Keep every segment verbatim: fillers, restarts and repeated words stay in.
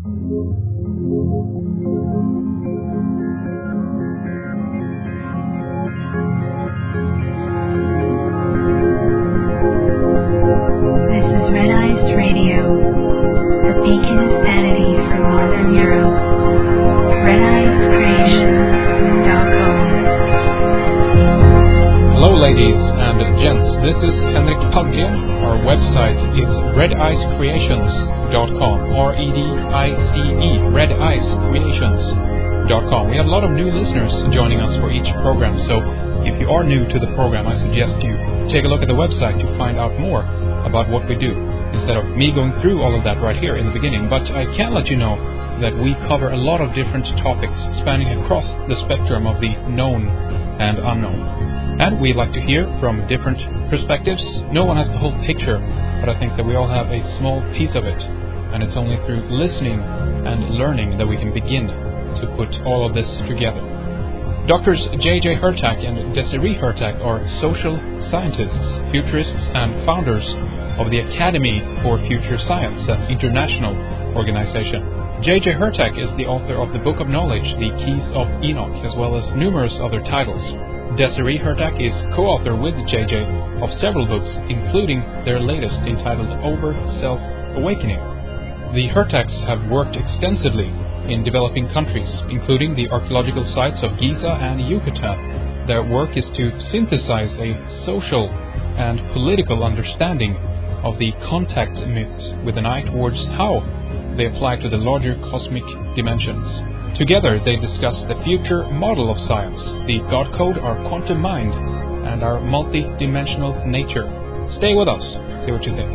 red ice creations dot com, R E D I C E, red ice creations dot com. We have a lot of new listeners joining us for each program, so if you are new to the program, I suggest you take a look at the website to find out more about what we do, instead of me going through all of that right here in the beginning. But I can let you know that we cover a lot of different topics spanning across the spectrum of the known and unknown. And we like to hear from different perspectives. No one has the whole picture, but I think that we all have a small piece of it. And it's only through listening and learning that we can begin to put all of this together. Doctors J J Hurtak and Desiree Hurtak are social scientists, futurists, and founders of the Academy for Future Science, an international organization. J J Hurtak is the author of the Book of Knowledge, The Keys of Enoch, as well as numerous other titles. Desiree Hurtak is co-author with J J of several books, including their latest entitled Over Self-Awakening. The Hurtaks have worked extensively in developing countries, including the archaeological sites of Giza and Yucatan. Their work is to synthesize a social and political understanding of the contact myths with an eye towards how they apply to the larger cosmic dimensions. Together, they discuss the future model of science, the God Code, our quantum mind, and our multi-dimensional nature. Stay with us. See what you think.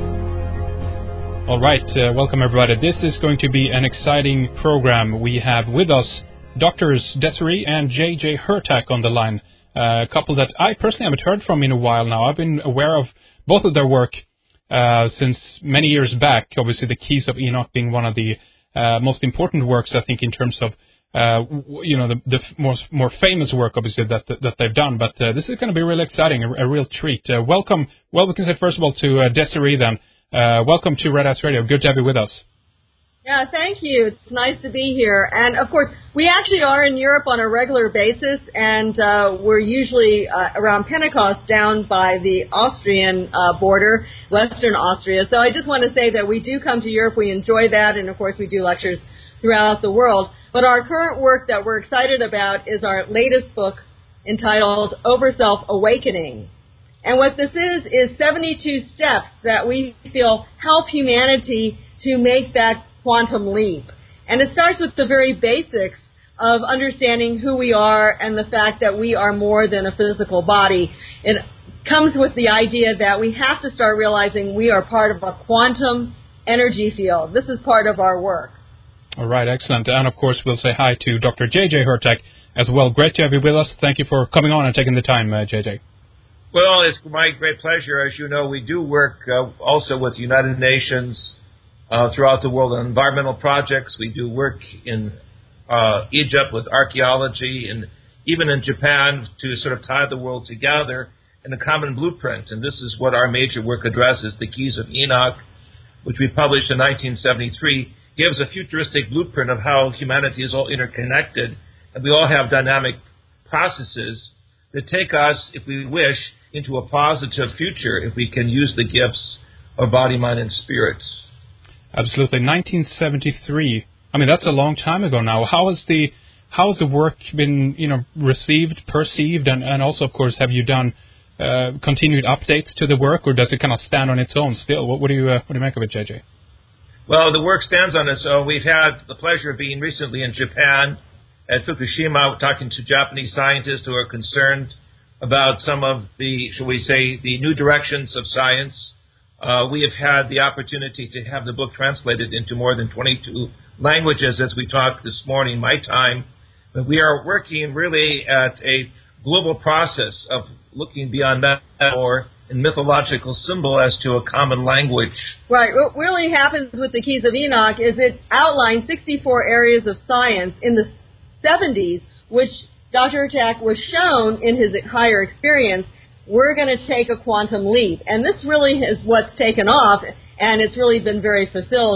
All right. Uh, welcome, everybody. This is going to be an exciting program. We have with us Doctors Desiree and J J Hurtak on the line, uh, a couple that I personally haven't heard from in a while now. I've been aware of both of their work uh, since many years back. Obviously, The Keys of Enoch being one of the uh, most important works, I think, in terms of Uh, you know, the, the most, more famous work, obviously, that that, that they've done. But uh, this is going to be really exciting, a, a real treat. Uh, welcome, well, we can say, first of all, to uh, Desiree, then. Uh, welcome to Red Ice Radio. Good to have you with us. Yeah, thank you. It's nice to be here. And, of course, we actually are in Europe on a regular basis, and uh, we're usually uh, around Pentecost down by the Austrian uh, border, Western Austria. So I just want to say that we do come to Europe. We enjoy that, and, of course, we do lectures throughout the world. But our current work that we're excited about is our latest book entitled Over Self-Awakening. And what this is, is seventy-two steps that we feel help humanity to make that quantum leap. And it starts with the very basics of understanding who we are and the fact that we are more than a physical body. It comes with the idea that we have to start realizing we are part of a quantum energy field. This is part of our work. All right, excellent. And, of course, we'll say hi to Doctor J J Hurtak as well. Great to have you with us. Thank you for coming on and taking the time, uh, J J. Well, it's my great pleasure. As you know, we do work uh, also with the United Nations uh, throughout the world on environmental projects. We do work in uh, Egypt with archaeology and even in Japan to sort of tie the world together in a common blueprint. And this is what our major work addresses, The Keys of Enoch, which we published in nineteen seventy-three. Gives a futuristic blueprint of how humanity is all interconnected, and we all have dynamic processes that take us, if we wish, into a positive future if we can use the gifts of body, mind, and spirit. Absolutely. nineteen seventy-three. I mean, that's a long time ago now. How has the how has the work been, you know, received, perceived, and, and also, of course, have you done uh, continued updates to the work, or does it kind of stand on its own still? What, what do you uh, what do you make of it, J J? Well, the work stands on its own. We've had the pleasure of being recently in Japan at Fukushima, talking to Japanese scientists who are concerned about some of the, shall we say, the new directions of science. Uh, we have had the opportunity to have the book translated into more than twenty-two languages as we talked this morning, my time. But we are working really at a global process of looking beyond that or and mythological symbol as to a common language. Right. What really happens with the Keys of Enoch is it outlines sixty-four areas of science in the seventies, which Doctor Hurtak was shown in his higher experience, we're going to take a quantum leap. And this really is what's taken off, and it's really been very fulfilled.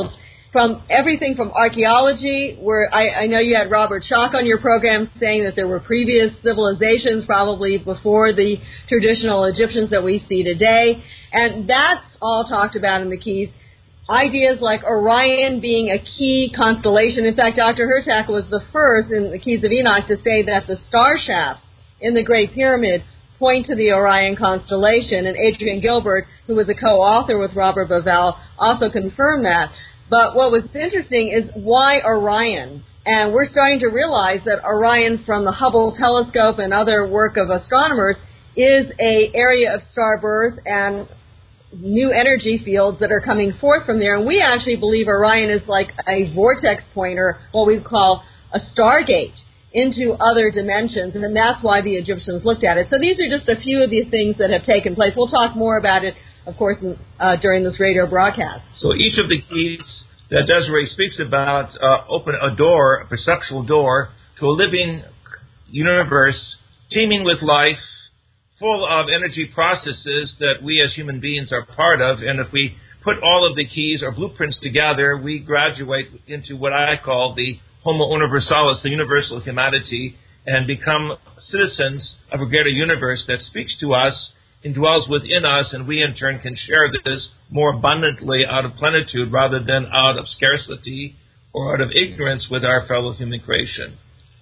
from everything from archaeology, where I, I know you had Robert Schoch on your program saying that there were previous civilizations probably before the traditional Egyptians that we see today, and that's all talked about in the Keys. Ideas like Orion being a key constellation. In fact, Doctor Hurtak was the first in the Keys of Enoch to say that the star shafts in the Great Pyramid point to the Orion constellation, and Adrian Gilbert, who was a co-author with Robert Bauval, also confirmed that. But what was interesting is why Orion? And we're starting to realize that Orion, from the Hubble telescope and other work of astronomers, is a area of star birth and new energy fields that are coming forth from there. And we actually believe Orion is like a vortex pointer, what we call a stargate, into other dimensions. And then that's why the Egyptians looked at it. So these are just a few of the things that have taken place. We'll talk more about it, of course, uh, during this radio broadcast. So each of the keys that Desiree speaks about uh, open a door, a perceptual door, to a living universe teeming with life, full of energy processes that we as human beings are part of. And if we put all of the keys or blueprints together, we graduate into what I call the Homo Universalis, the universal humanity, and become citizens of a greater universe that speaks to us, indwells within us, and we in turn can share this more abundantly out of plenitude rather than out of scarcity or out of ignorance with our fellow human creation.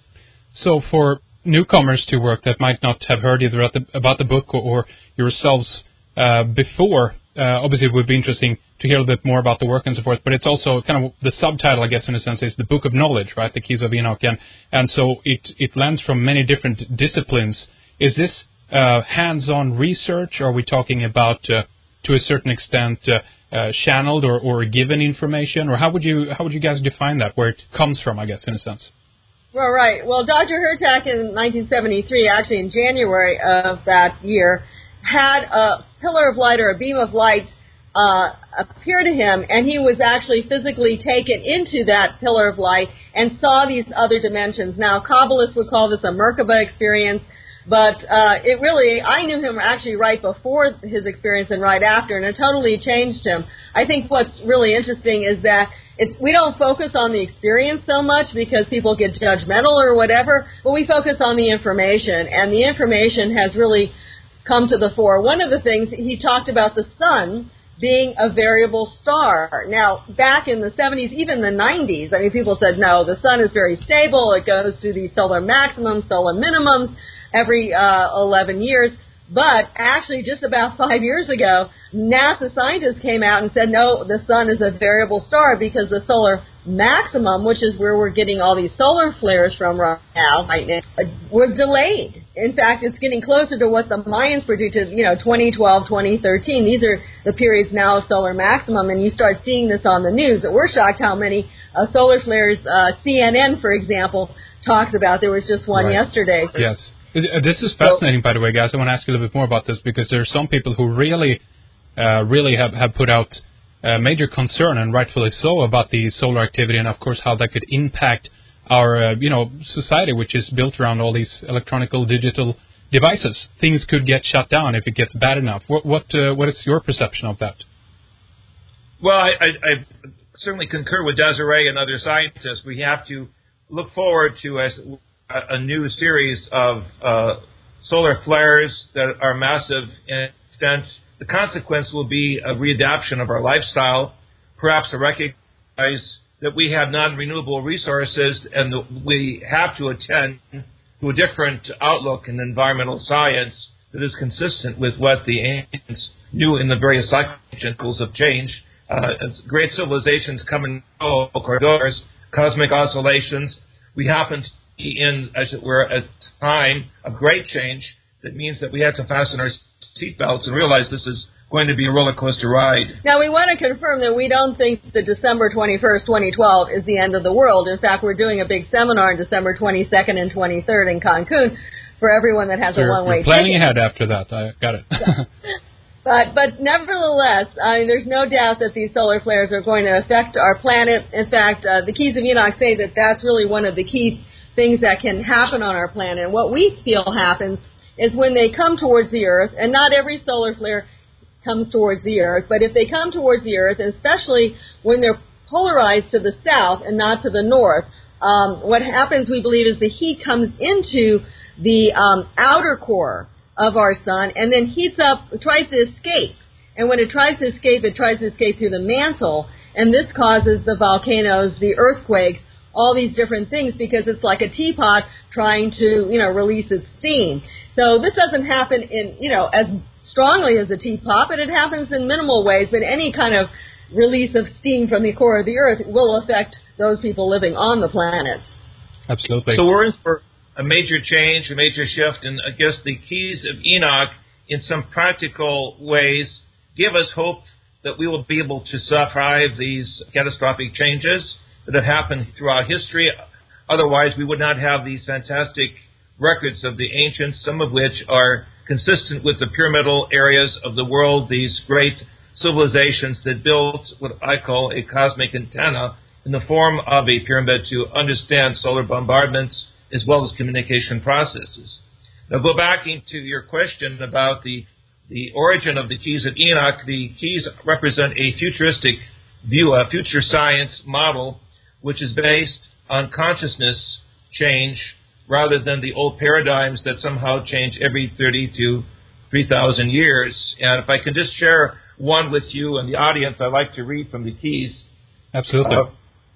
So for newcomers to work that might not have heard either at the, about the book or, or yourselves uh, before, uh, obviously it would be interesting to hear a bit more about the work and so forth, but it's also kind of the subtitle, I guess, in a sense, is the Book of Knowledge, right, the Keys of Enoch, and, and so it, it lends from many different disciplines. Is this uh, hands-on research, or are we talking about, uh, to a certain extent, uh, uh, channeled or, or given information, or how would you how would you guys define that, where it comes from, I guess, in a sense? Well, right. Well, Doctor Hurtak in nineteen seventy-three, actually in January of that year, had a pillar of light or a beam of light uh, appear to him, and he was actually physically taken into that pillar of light and saw these other dimensions. Now, Kabbalists would call this a Merkaba experience, but uh, it really, I knew him actually right before his experience and right after, and it totally changed him. I think what's really interesting is that It's, we don't focus on the experience so much because people get judgmental or whatever, but we focus on the information, and the information has really come to the fore. One of the things, he talked about the sun being a variable star. Now, back in the seventies, even the nineties, I mean, people said, no, the sun is very stable. It goes through the solar maximums, solar minimums every uh, eleven years. But actually, just about five years ago, NASA scientists came out and said, no, the sun is a variable star because the solar maximum, which is where we're getting all these solar flares from right now, right now, was delayed. In fact, it's getting closer to what the Mayans predicted, you know, twenty twelve, twenty thirteen. These are the periods now of solar maximum, and you start seeing this on the news. We're shocked how many uh, solar flares uh, C N N, for example, talks about. There was just one right. yesterday. Yes. This is fascinating, by the way, guys. I want to ask you a little bit more about this because there are some people who really, uh, really have, have put out uh, major concern, and rightfully so, about the solar activity and, of course, how that could impact our, uh, you know, society, which is built around all these electronical, digital devices. Things could get shut down if it gets bad enough. What what, uh, what is your perception of that? Well, I, I, I certainly concur with Desiree and other scientists. We have to look forward to as a new series of uh, solar flares that are massive in extent. The consequence will be a readaptation of our lifestyle, perhaps to recognize that we have non-renewable resources and that we have to attend to a different outlook in environmental science that is consistent with what the ancients knew in the various cycles of change. Uh, as great civilizations come and go, corridors, cosmic oscillations. We happen to in, as it were, a time of great change that means that we have to fasten our seatbelts and realize this is going to be a roller coaster ride. Now, we want to confirm that we don't think that December twenty-first, twenty twelve is the end of the world. In fact, we're doing a big seminar on December twenty-second and twenty-third in Cancun for everyone that has so a one-way ticket. Planning ticket. ahead after that. I got it. But but nevertheless, I mean, there's no doubt that these solar flares are going to affect our planet. In fact, uh, the Keys of Enoch say that that's really one of the key things that can happen on our planet. And what we feel happens is when they come towards the Earth, and not every solar flare comes towards the Earth, but if they come towards the Earth, and especially when they're polarized to the south and not to the north. Um, what happens, we believe, is the heat comes into the um, outer core of our sun and then heats up, tries to escape. And when it tries to escape, it tries to escape through the mantle, and this causes the volcanoes, the earthquakes, all these different things, because it's like a teapot trying to, you know, release its steam. So this doesn't happen in, you know, as strongly as a teapot, but it happens in minimal ways. But any kind of release of steam from the core of the Earth will affect those people living on the planet. Absolutely. So we're in for a major change, a major shift, and I guess the keys of Enoch, in some practical ways, give us hope that we will be able to survive these catastrophic changes that have happened throughout history. Otherwise, we would not have these fantastic records of the ancients, some of which are consistent with the pyramidal areas of the world, these great civilizations that built what I call a cosmic antenna in the form of a pyramid to understand solar bombardments as well as communication processes. Now, go back into your question about the the origin of the keys of Enoch. The keys represent a futuristic view, a future science model, which is based on consciousness change rather than the old paradigms that somehow change every thirty to three thousand years. And if I could just share one with you and the audience, I'd like to read from the keys. Absolutely. Uh,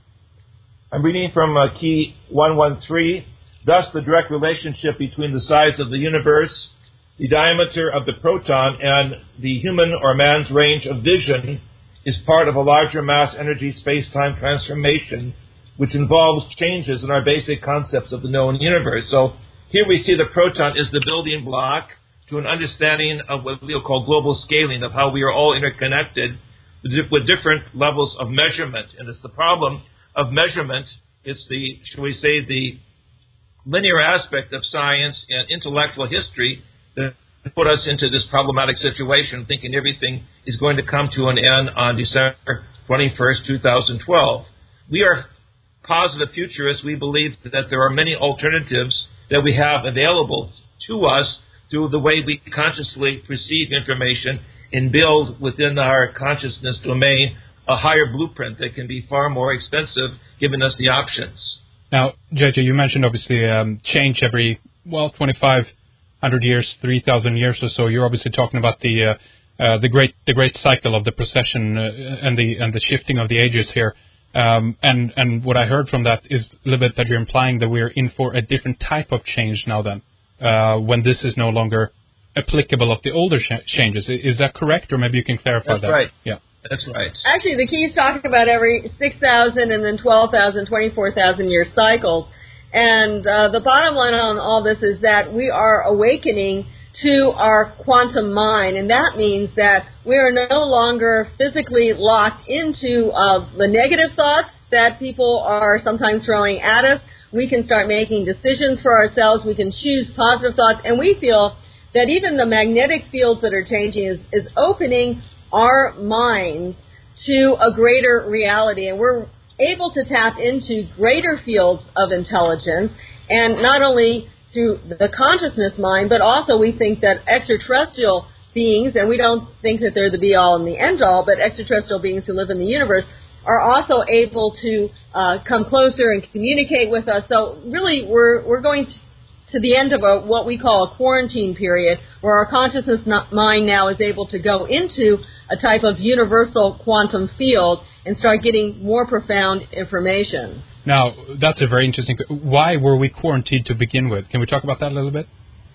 I'm reading from uh, key one one three. Thus, the direct relationship between the size of the universe, the diameter of the proton, and the human or man's range of vision is part of a larger mass energy space-time transformation, which involves changes in our basic concepts of the known universe. So here we see the proton is the building block to an understanding of what we'll call global scaling, of how we are all interconnected with different levels of measurement. And it's the problem of measurement. It's the, shall we say, the linear aspect of science and intellectual history that put us into this problematic situation, thinking everything is going to come to an end on December twenty-first, two thousand twelve. We are positive futurists. We believe that there are many alternatives that we have available to us through the way we consciously perceive information and build within our consciousness domain a higher blueprint that can be far more expensive, giving us the options. Now, J J, you mentioned obviously um, change every, well, twenty-five hundred years, three thousand years or so. You're obviously talking about the uh, uh, the great the great cycle of the precession uh, and the and the shifting of the ages here. Um, and and what I heard from that is a little bit that you're implying that we're in for a different type of change now. Then, uh, when this is no longer applicable of the older sh- changes, is that correct? Or maybe you can clarify That's that. That's right. Yeah. That's right. Actually, the keys talk about every six thousand and then twelve thousand, twenty-four thousand year cycles. And uh, the bottom line on all this is that we are awakening to our quantum mind, and that means that we are no longer physically locked into uh, the negative thoughts that people are sometimes throwing at us. We can start making decisions for ourselves. We can choose positive thoughts, and we feel that even the magnetic fields that are changing is, is opening our minds to a greater reality, and we're able to tap into greater fields of intelligence, and not only through the consciousness mind, but also we think that extraterrestrial beings, and we don't think that they're the be-all and the end-all, but extraterrestrial beings who live in the universe are also able to uh, come closer and communicate with us. So really, we're we're going to to the end of a, what we call a quarantine period, where our consciousness mind now is able to go into a type of universal quantum field and start getting more profound information. Now, that's a very interesting... Why were we quarantined to begin with? Can we talk about that a little bit?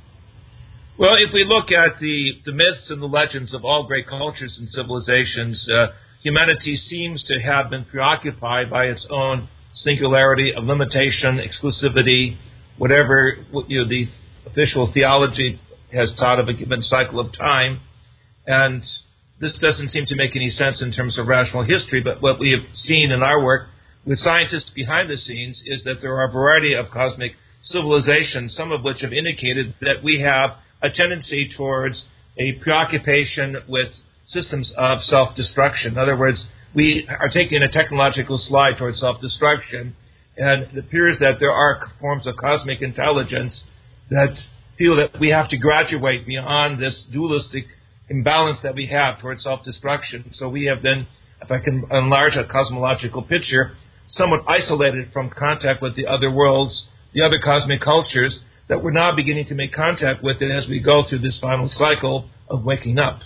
Well, if we look at the, the myths and the legends of all great cultures and civilizations, uh, humanity seems to have been preoccupied by its own singularity of limitation, exclusivity, whatever you know, the official theology has taught of a given cycle of time. And this doesn't seem to make any sense in terms of rational history, but what we have seen in our work with scientists behind the scenes is that there are a variety of cosmic civilizations, some of which have indicated that we have a tendency towards a preoccupation with systems of self-destruction. In other words, we are taking a technological slide towards self-destruction, and it appears that there are forms of cosmic intelligence that feel that we have to graduate beyond this dualistic imbalance that we have towards self-destruction. So we have been if I can enlarge a cosmological picture, somewhat isolated from contact with the other worlds, the other cosmic cultures that we're now beginning to make contact with it as we go through this final cycle of waking up.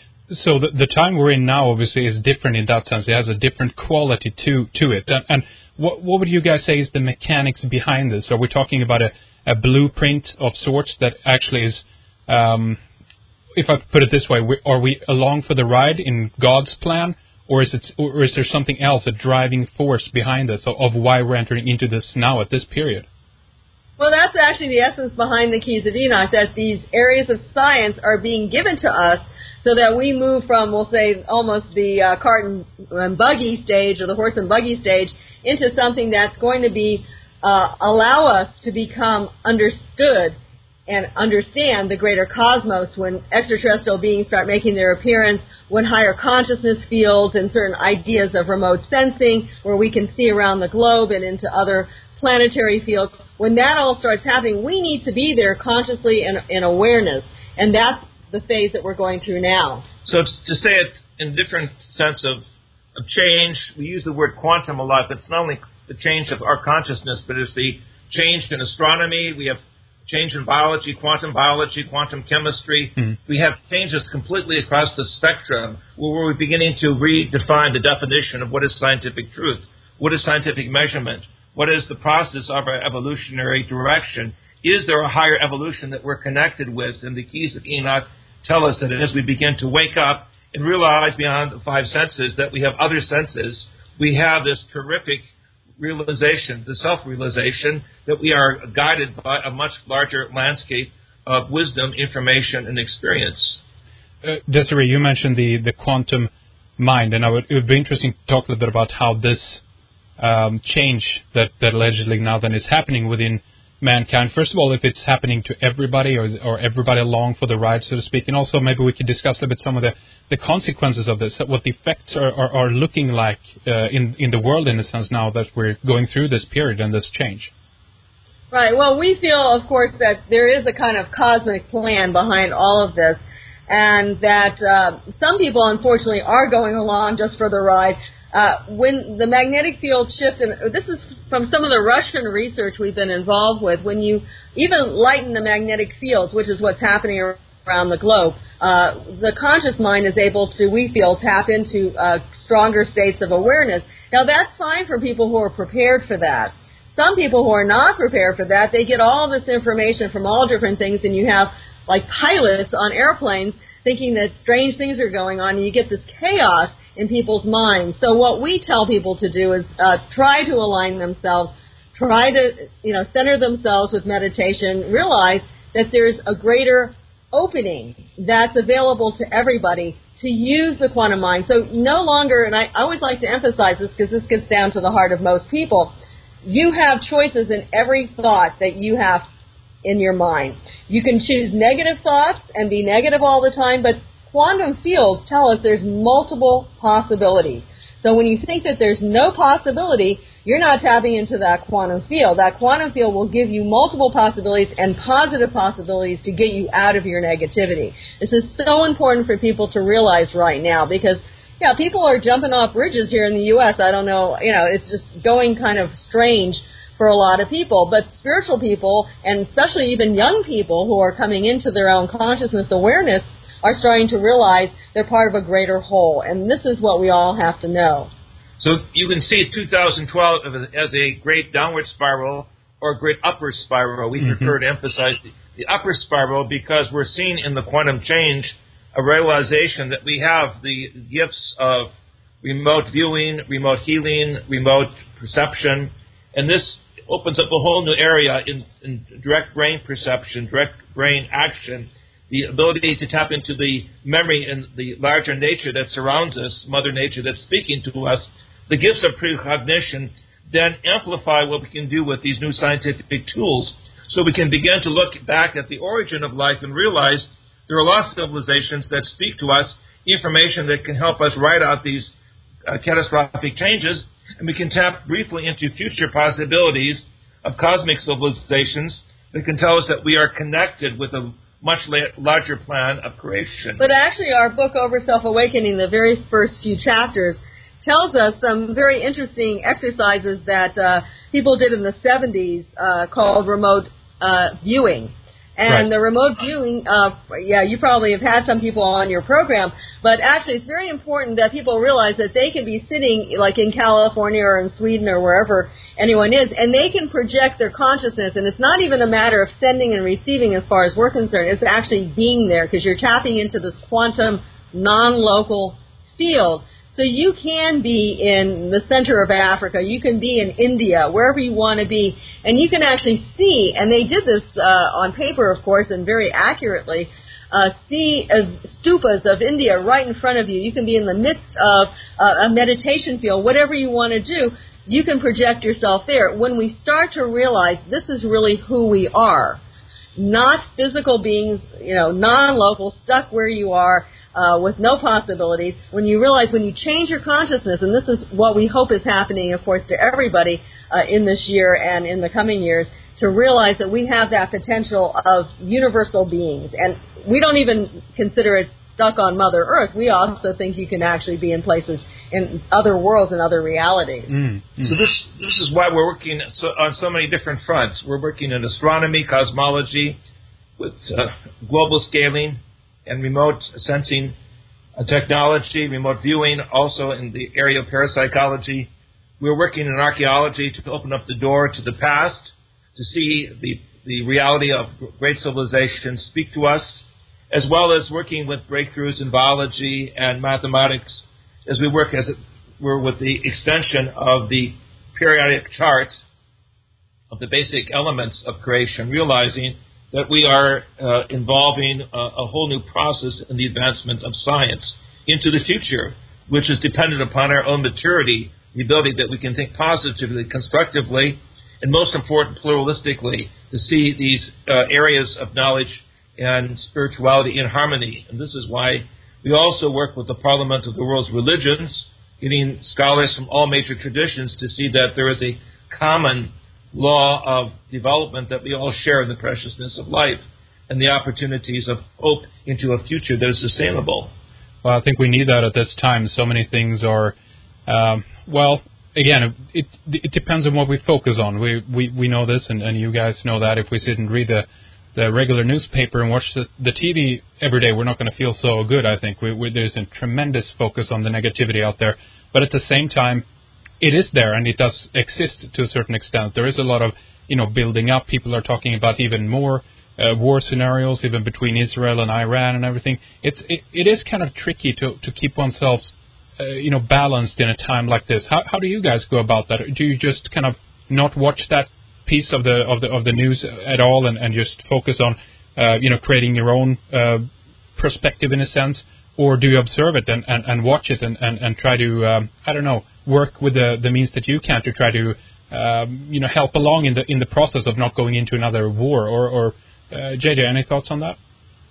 So the, the time we're in now, obviously, is different in that sense. It has a different quality to to it. And, and what, what would you guys say is the mechanics behind this? Are we talking about a, a blueprint of sorts that actually is, um, if I put it this way, we, are we along for the ride in God's plan, or is it, or is there something else, a driving force behind this of, of why we're entering into this now at this period? Well, that's actually the essence behind the Keys of Enoch, that these areas of science are being given to us so that we move from, we'll say, almost the uh, cart and buggy stage or the horse and buggy stage into something that's going to be uh, allow us to become understood and understand the greater cosmos when extraterrestrial beings start making their appearance, when higher consciousness fields and certain ideas of remote sensing where we can see around the globe and into other planetary fields. When that all starts happening, we need to be there consciously and in awareness, and that's the phase that we're going through now. So to say it in a different sense of, of change, we use the word quantum a lot, but it's not only the change of our consciousness, but it's the change in astronomy. We have change in biology, quantum biology, quantum chemistry. Mm-hmm. We have changes completely across the spectrum where we're beginning to redefine the definition of what is scientific truth, what is scientific measurement, what is the process of our evolutionary direction. Is there a higher evolution that we're connected with? And the Keys of Enoch tell us that as we begin to wake up and realize beyond the five senses that we have other senses, we have this terrific realization, the self-realization, that we are guided by a much larger landscape of wisdom, information, and experience. Uh, Desiree, you mentioned the, the quantum mind, and I would, it would be interesting to talk a little bit about how this um, change that, that allegedly now then is happening within mankind. First of all, if it's happening to everybody or, or everybody along for the ride, so to speak, and also maybe we could discuss a little bit some of the, the consequences of this, what the effects are, are, are looking like uh, in, in the world in a sense now that we're going through this period and this change. Right. Well, we feel, of course, that there is a kind of cosmic plan behind all of this, and that uh, some people, unfortunately, are going along just for the ride. Uh, when the magnetic field shift, and this is from some of the Russian research we've been involved with, when you even lighten the magnetic fields, which is what's happening around the globe, uh, the conscious mind is able to, we feel, tap into uh, stronger states of awareness. Now, that's fine for people who are prepared for that. Some people who are not prepared for that, they get all this information from all different things, and you have, like, pilots on airplanes thinking that strange things are going on, and you get this chaos in people's minds. So what we tell people to do is uh, try to align themselves, try to, you know, center themselves with meditation, realize that there's a greater opening that's available to everybody to use the quantum mind. So no longer, and I always like to emphasize this because this gets down to the heart of most people, you have choices in every thought that you have in your mind. You can choose negative thoughts and be negative all the time, but quantum fields tell us there's multiple possibilities. So when you think that there's no possibility, you're not tapping into that quantum field. That quantum field will give you multiple possibilities and positive possibilities to get you out of your negativity. This is so important for people to realize right now because, yeah, people are jumping off bridges here in the U S I don't know, you know, it's just going kind of strange for a lot of people. But spiritual people, and especially even young people who are coming into their own consciousness awareness, are starting to realize they're part of a greater whole. And this is what we all have to know. So you can see two thousand twelve as a great downward spiral or a great upward spiral. We mm-hmm. prefer to emphasize the, the upward spiral because we're seeing in the quantum change a realization that we have the gifts of remote viewing, remote healing, remote perception. And this opens up a whole new area in, in direct brain perception, direct brain action, the ability to tap into the memory and the larger nature that surrounds us, Mother Nature that's speaking to us. The gifts of precognition then amplify what we can do with these new scientific tools. So we can begin to look back at the origin of life and realize there are lost civilizations that speak to us information that can help us write out these uh, catastrophic changes, and we can tap briefly into future possibilities of cosmic civilizations that can tell us that we are connected with a much larger plan of creation. But actually our book, Over Self-Awakening, the very first few chapters, tells us some very interesting exercises that uh, people did in the seventies uh, called remote uh, viewing. And right. the remote viewing, uh, yeah, you probably have had some people on your program, but actually it's very important that people realize that they can be sitting like in California or in Sweden or wherever anyone is, and they can project their consciousness, and it's not even a matter of sending and receiving as far as we're concerned. It's actually being there because you're tapping into this quantum non-local field. So you can be in the center of Africa, you can be in India, wherever you want to be, and you can actually see, and they did this uh, on paper, of course, and very accurately, uh, see uh, stupas of India right in front of you. You can be in the midst of uh, a meditation field, whatever you want to do, you can project yourself there. When we start to realize this is really who we are, not physical beings, you know, non-local, stuck where you are, Uh, with no possibilities, when you realize, when you change your consciousness, and this is what we hope is happening, of course, to everybody uh, in this year and in the coming years, to realize that we have that potential of universal beings. And we don't even consider it stuck on Mother Earth. We also think you can actually be in places in other worlds and other realities. Mm, mm. So this this is why we're working so, on so many different fronts. We're working in astronomy, cosmology, with uh, global scaling, and remote sensing uh, technology, remote viewing, also in the area of parapsychology. We're working in archaeology to open up the door to the past, to see the, the reality of great civilizations speak to us, as well as working with breakthroughs in biology and mathematics as we work as it were with the extension of the periodic chart of the basic elements of creation, realizing that we are uh, involving a, a whole new process in the advancement of science into the future, which is dependent upon our own maturity, the ability that we can think positively, constructively, and most important, pluralistically, to see these uh, areas of knowledge and spirituality in harmony. And this is why we also work with the Parliament of the World's Religions, getting scholars from all major traditions to see that there is a common law of development that we all share in the preciousness of life and the opportunities of hope into a future that is sustainable. Well, I think we need that at this time. So many things are, um, well, again, it it depends on what we focus on. We we, we know this, and, and you guys know that. If we sit and read the, the regular newspaper and watch the, the T V every day, we're not going to feel so good, I think. We, we, there's a tremendous focus on the negativity out there. But at the same time, it is there, and it does exist to a certain extent. There is a lot of, you know, building up. People are talking about even more uh, war scenarios, even between Israel and Iran and everything. It's it, it is kind of tricky to, to keep oneself, uh, you know, balanced in a time like this. How how do you guys go about that? Do you just kind of not watch that piece of the of the of the news at all, and, and just focus on, uh, you know, creating your own uh, perspective in a sense, or do you observe it and, and, and watch it and, and, and try to um, I don't know, work with the, the means that you can to try to um, you know, help along in the in the process of not going into another war? Or, or uh, J J, any thoughts on that?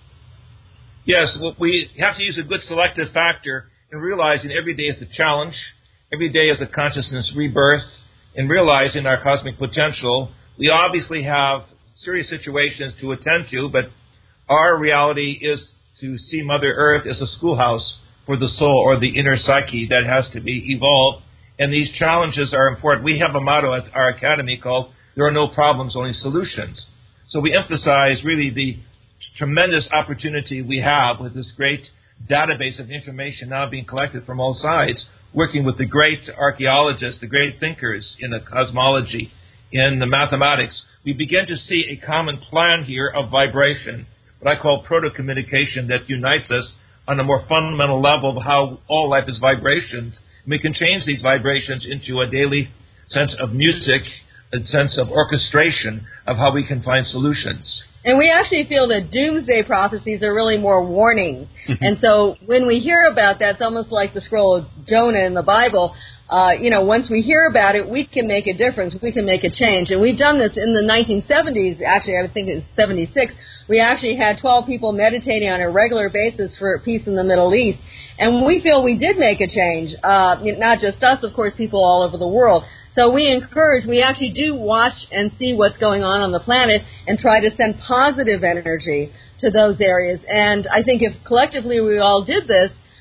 Yes, well, we have to use a good selective factor in realizing every day is a challenge, every day is a consciousness rebirth, in realizing our cosmic potential. We obviously have serious situations to attend to, but our reality is to see Mother Earth as a schoolhouse for the soul, or the inner psyche that has to be evolved. And these challenges are important. We have a motto at our academy called, "There are no problems, only solutions." So we emphasize really the tremendous opportunity we have with this great database of information now being collected from all sides, working with the great archaeologists, the great thinkers in the cosmology, in the mathematics. We begin to see a common plan here of vibration, what I call proto-communication, that unites us on a more fundamental level of how all life is vibrations. And we can change these vibrations into a daily sense of music, a sense of orchestration of how we can find solutions. And we actually feel that doomsday prophecies are really more warnings. And so when we hear about that, it's almost like the scroll of Jonah in the Bible. Uh, you know, once we hear about it, we can make a difference. We can make a change. And we've done this in the nineteen seventies. Actually, I think it was seventy-six. We actually had twelve people meditating on a regular basis for peace in the Middle East. And we feel we did make a change. Uh, not just us, of course, people all over the world. So we encourage, we actually do watch and see what's going on on the planet and try to send positive energy to those areas. And I think if collectively we all did this,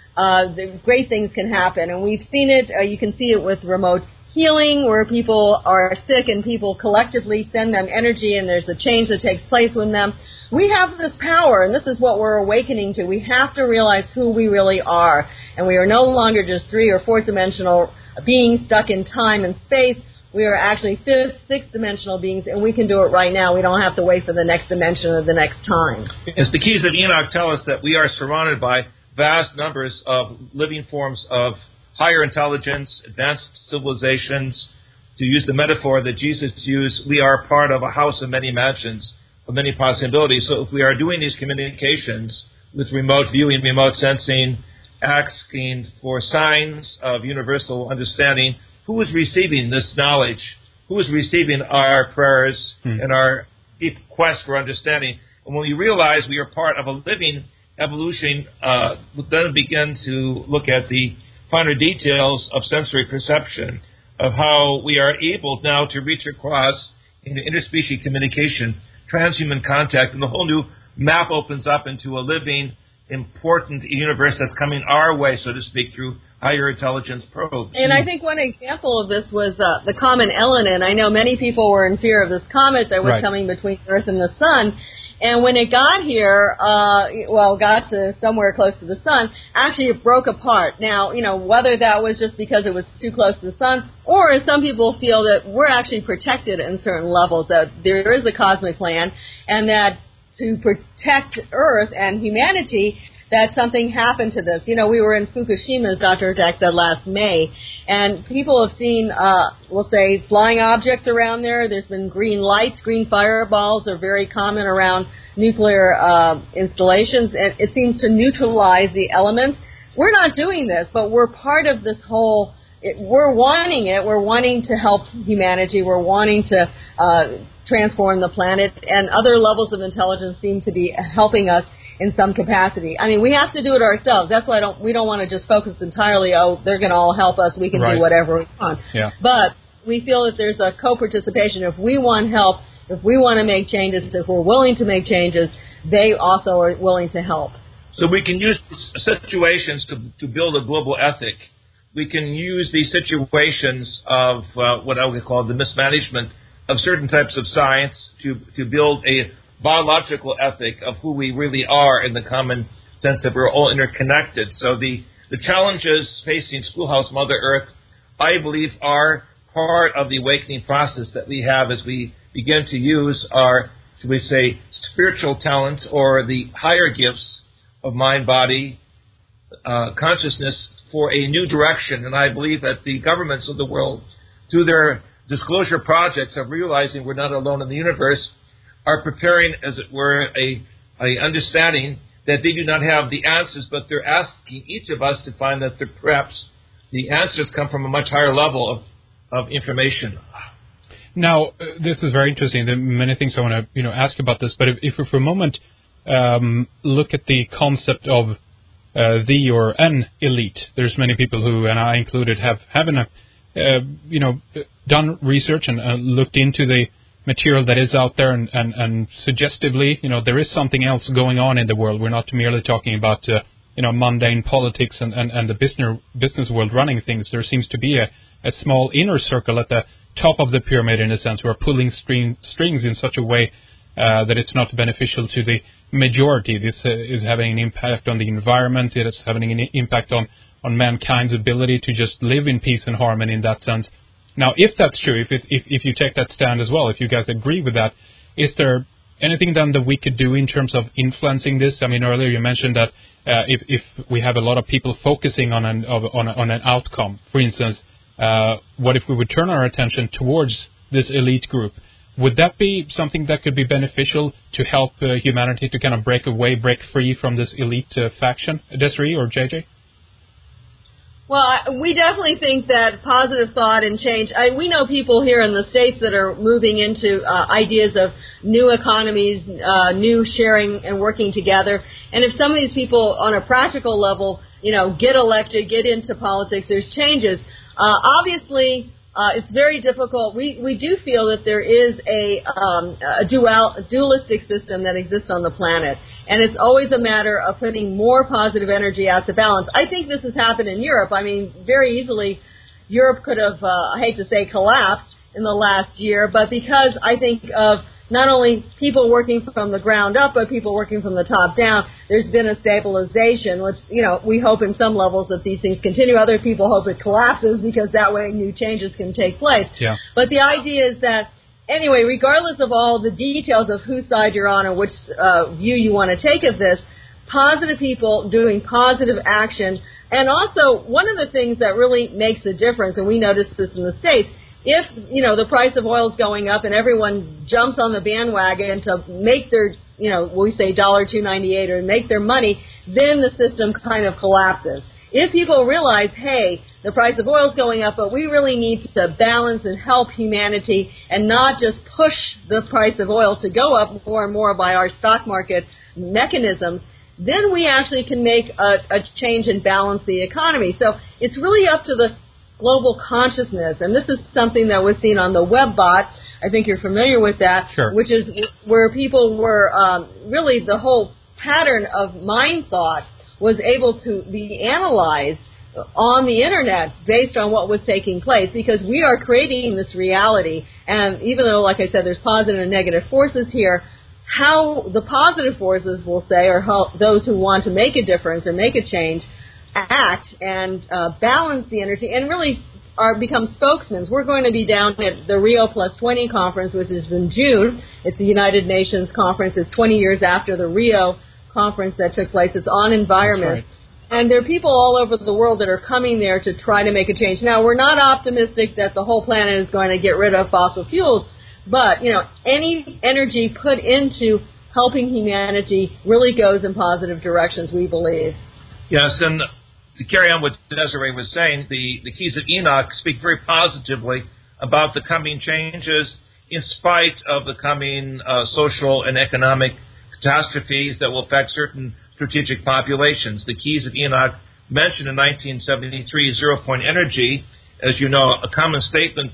uh, the great things can happen. And we've seen it. Uh, you can see it with remote healing, where people are sick and people collectively send them energy, and there's a change that takes place with them. We have this power, and this is what we're awakening to. We have to realize who we really are, and we are no longer just three- or fourth-dimensional beings stuck in time and space. We are actually fifth, sixth-dimensional beings, and we can do it right now. We don't have to wait for the next dimension or the next time. As the keys of Enoch tell us that we are surrounded by vast numbers of living forms of higher intelligence, advanced civilizations. To use the metaphor that Jesus used, we are part of a house of many mansions, of many possibilities. So if we are doing these communications with remote viewing, remote sensing, asking for signs of universal understanding, who is receiving this knowledge? Who is receiving our prayers hmm. and our deep quest for understanding? And when we realize we are part of a living evolution, uh, we then begin to look at the finer details of sensory perception, of how we are able now to reach across into interspecies communication, transhuman contact, and the whole new map opens up into a living, important universe that's coming our way, so to speak, through higher intelligence probes. And I think one example of this was uh, the comet Elenin. I know many people were in fear of this comet that was right. coming between Earth and the Sun. And when it got here, uh, well, got to somewhere close to the Sun, actually it broke apart. Now, you know, whether that was just because it was too close to the Sun, or some people feel that we're actually protected in certain levels, that there is a cosmic plan, and that to protect Earth and humanity, that something happened to this. You know, we were in Fukushima, as Doctor Attack said, last May, and people have seen, uh, we'll say, flying objects around there. There's been green lights. Green fireballs are very common around nuclear uh, installations. And it seems to neutralize the elements. We're not doing this, but we're part of this whole, it, we're wanting it. We're wanting to help humanity. We're wanting to uh, transform the planet. And other levels of intelligence seem to be helping us in some capacity. I mean, we have to do it ourselves. That's why I don't, we don't want to just focus entirely, oh, they're going to all help us, we can right. do whatever we want. Yeah. But we feel that there's a co-participation. If we want help, if we want to make changes, if we're willing to make changes, they also are willing to help. So we can use situations to, to build a global ethic. We can use these situations of uh, what I would call the mismanagement of certain types of science to, to build a biological ethic of who we really are, in the common sense that we're all interconnected. So the, the challenges facing Schoolhouse Mother Earth, I believe, are part of the awakening process that we have as we begin to use our, should we say, spiritual talents or the higher gifts of mind, body, uh, consciousness for a new direction. And I believe that the governments of the world, through their disclosure projects of realizing we're not alone in the universe, are preparing, as it were, a, a understanding that they do not have the answers, but they're asking each of us to find that perhaps the answers come from a much higher level of, of information. Now, uh, this is very interesting. There are many things I want to you know, ask about this, but if, if we for a moment um, look at the concept of uh, the or an elite, there's many people who, and I included, have haven't uh, you know done research and uh, looked into the material that is out there, and, and, and suggestively, you know, there is something else going on in the world. We're not merely talking about, uh, you know, mundane politics and, and, and the business business world running things. There seems to be a, a small inner circle at the top of the pyramid, in a sense, who are pulling string, strings in such a way uh, that it's not beneficial to the majority. This uh, is having an impact on the environment. It is having an impact on, on mankind's ability to just live in peace and harmony in that sense. Now, if that's true, if, it, if if you take that stand as well, if you guys agree with that, is there anything then that we could do in terms of influencing this? I mean, earlier you mentioned that uh, if if we have a lot of people focusing on an of, on, a, on an outcome, for instance, uh, what if we would turn our attention towards this elite group? Would that be something that could be beneficial to help uh, humanity to kind of break away, break free from this elite uh, faction, Desiree or J J? Well, we definitely think that positive thought and change, I, we know people here in the States that are moving into uh, ideas of new economies, uh, new sharing and working together. And if some of these people on a practical level, you know, get elected, get into politics, there's changes. Uh, obviously, uh, it's very difficult. We, we do feel that there is a, um, a, dual, a dualistic system that exists on the planet, and it's always a matter of putting more positive energy out to balance. I think this has happened in Europe. I mean, very easily, Europe could have, uh, I hate to say, collapsed in the last year, but because I think of not only people working from the ground up, but people working from the top down, there's been a stabilization, which, you know, we hope in some levels that these things continue. Other people hope it collapses because that way new changes can take place. Yeah. But the idea is that, anyway, regardless of all the details of whose side you're on or which uh, view you want to take of this, positive people doing positive action. And also, one of the things that really makes a difference, and we noticed this in the States, if, you know, the price of oil is going up and everyone jumps on the bandwagon to make their, you know, we say one dollar two ninety-eight or make their money, then the system kind of collapses. If people realize, hey, the price of oil is going up, but we really need to balance and help humanity and not just push the price of oil to go up more and more by our stock market mechanisms, then we actually can make a, a change and balance the economy. So it's really up to the global consciousness, and this is something that was seen on the WebBot. I think you're familiar with that, sure. Which is where people were um, really the whole pattern of mind thought was able to be analyzed on the Internet based on what was taking place, because we are creating this reality, and even though, like I said, there's positive and negative forces here, how the positive forces, will say, or how those who want to make a difference or make a change, act and uh, balance the energy and really are become spokesmen. We're going to be down at the Rio Plus twenty conference, which is in June. It's the United Nations conference. It's twenty years after the Rio conference that took place. It's on environment. Right. And there are people all over the world that are coming there to try to make a change. Now, we're not optimistic that the whole planet is going to get rid of fossil fuels, but, you know, any energy put into helping humanity really goes in positive directions, we believe. Yes, and to carry on what Desiree was saying, the, the Keys of Enoch speak very positively about the coming changes in spite of the coming uh, social and economic catastrophes that will affect certain strategic populations. The Keys of Enoch mentioned in nineteen seventy-three zero-point energy. As you know, a common statement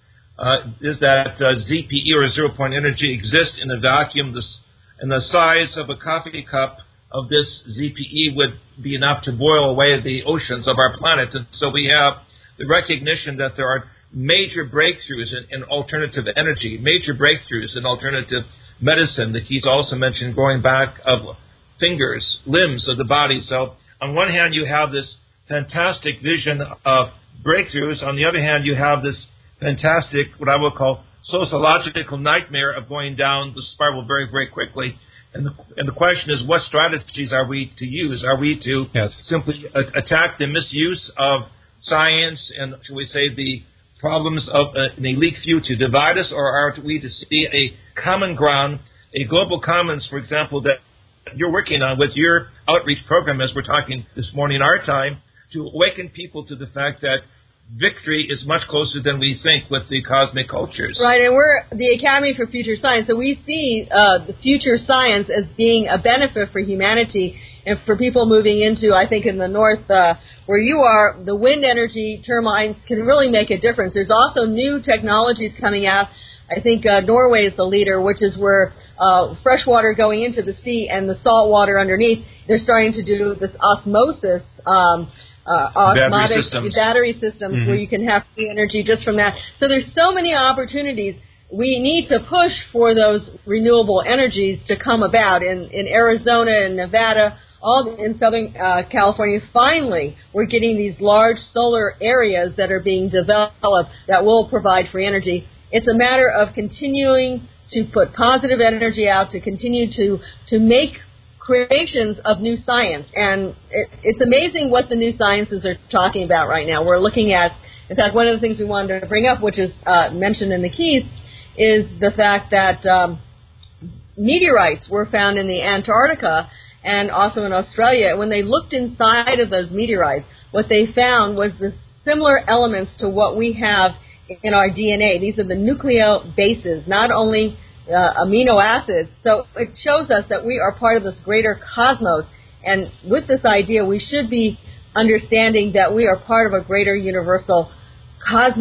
uh, is that uh, Z P E, or zero-point energy, exists in a vacuum, this, and the size of a coffee cup of this Z P E would be enough to boil away the oceans of our planet. And so we have the recognition that there are major breakthroughs in, in alternative energy, major breakthroughs in alternative medicine. The Keys also mentioned growing back of fingers, limbs of the body. So on one hand, you have this fantastic vision of breakthroughs. On the other hand, you have this fantastic, what I would call, sociological nightmare of going down the spiral very, very quickly. And the, and the question is, what strategies are we to use? Are we to yes. simply a- attack the misuse of science and, shall we say, the problems of an elite few to divide us, or are we to see a common ground, a global commons, for example, that you're working on with your outreach program, as we're talking this morning, our time, to awaken people to the fact that victory is much closer than we think with the cosmic cultures. Right, and we're the Academy for Future Science, so we see uh, the future science as being a benefit for humanity and for people moving into, I think in the north uh, where you are, the wind energy turbines can really make a difference. There's also new technologies coming out. I think uh, Norway is the leader, which is where uh, fresh water going into the sea and the salt water underneath, they're starting to do this osmosis um Uh, osmotic battery systems, battery systems mm-hmm. where you can have free energy just from that. So there's so many opportunities. We need to push for those renewable energies to come about. In, in Arizona and Nevada, all in Southern uh, California, finally, we're getting these large solar areas that are being developed that will provide free energy. It's a matter of continuing to put positive energy out, to continue to, to make creations of new science. And it, it's amazing what the new sciences are talking about right now. We're looking at, in fact, one of the things we wanted to bring up, which is uh, mentioned in the Keys, is the fact that um, meteorites were found in the Antarctica and also in Australia. When they looked inside of those meteorites, what they found was the similar elements to what we have in our D N A. These are the nucleobases, not only Uh, amino acids. So it shows us that we are part of this greater cosmos. And with this idea, we should be understanding that we are part of a greater universal cosmic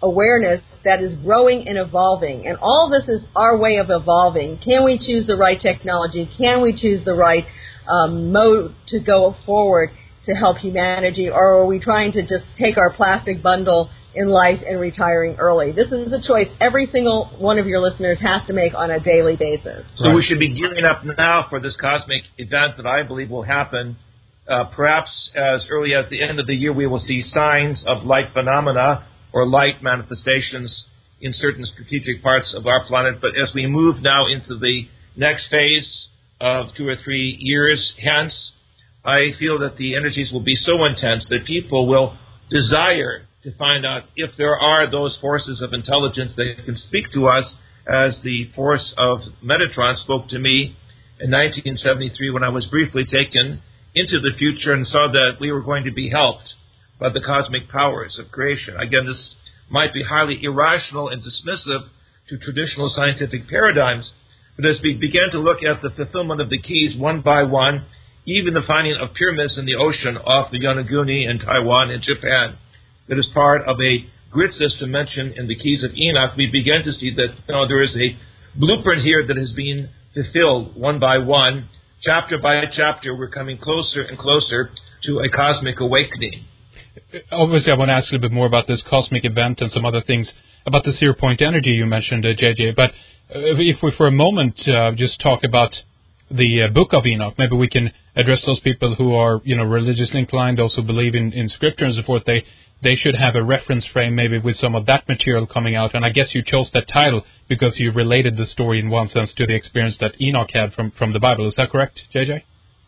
awareness that is growing and evolving. And all this is our way of evolving. Can we choose the right technology? Can we choose the right um, mode to go forward to help humanity? Or are we trying to just take our plastic bundle in life and retiring early? This is a choice every single one of your listeners has to make on a daily basis. So right. We should be gearing up now for this cosmic event that I believe will happen. Uh, perhaps as early as the end of the year, we will see signs of light phenomena or light manifestations in certain strategic parts of our planet. But as we move now into the next phase of two or three years hence, I feel that the energies will be so intense that people will desire to find out if there are those forces of intelligence that can speak to us as the force of Metatron spoke to me in nineteen seventy-three when I was briefly taken into the future and saw that we were going to be helped by the cosmic powers of creation. Again, this might be highly irrational and dismissive to traditional scientific paradigms, but as we began to look at the fulfillment of the keys one by one, even the finding of pyramids in the ocean off the Yonaguni in Taiwan and Japan, that is part of a grid system mentioned in the Keys of Enoch, we began to see that you know, there is a blueprint here that is being fulfilled one by one. Chapter by chapter, we're coming closer and closer to a cosmic awakening. Obviously, I want to ask a little bit more about this cosmic event and some other things about the zero-point energy you mentioned, uh, J J. But uh, if we for a moment uh, just talk about the uh, Book of Enoch, maybe we can address those people who are, you know, religiously inclined, also believe in, in Scripture and so forth. They they should have a reference frame maybe with some of that material coming out. And I guess you chose that title because you related the story in one sense to the experience that Enoch had from, from the Bible. Is that correct, J J?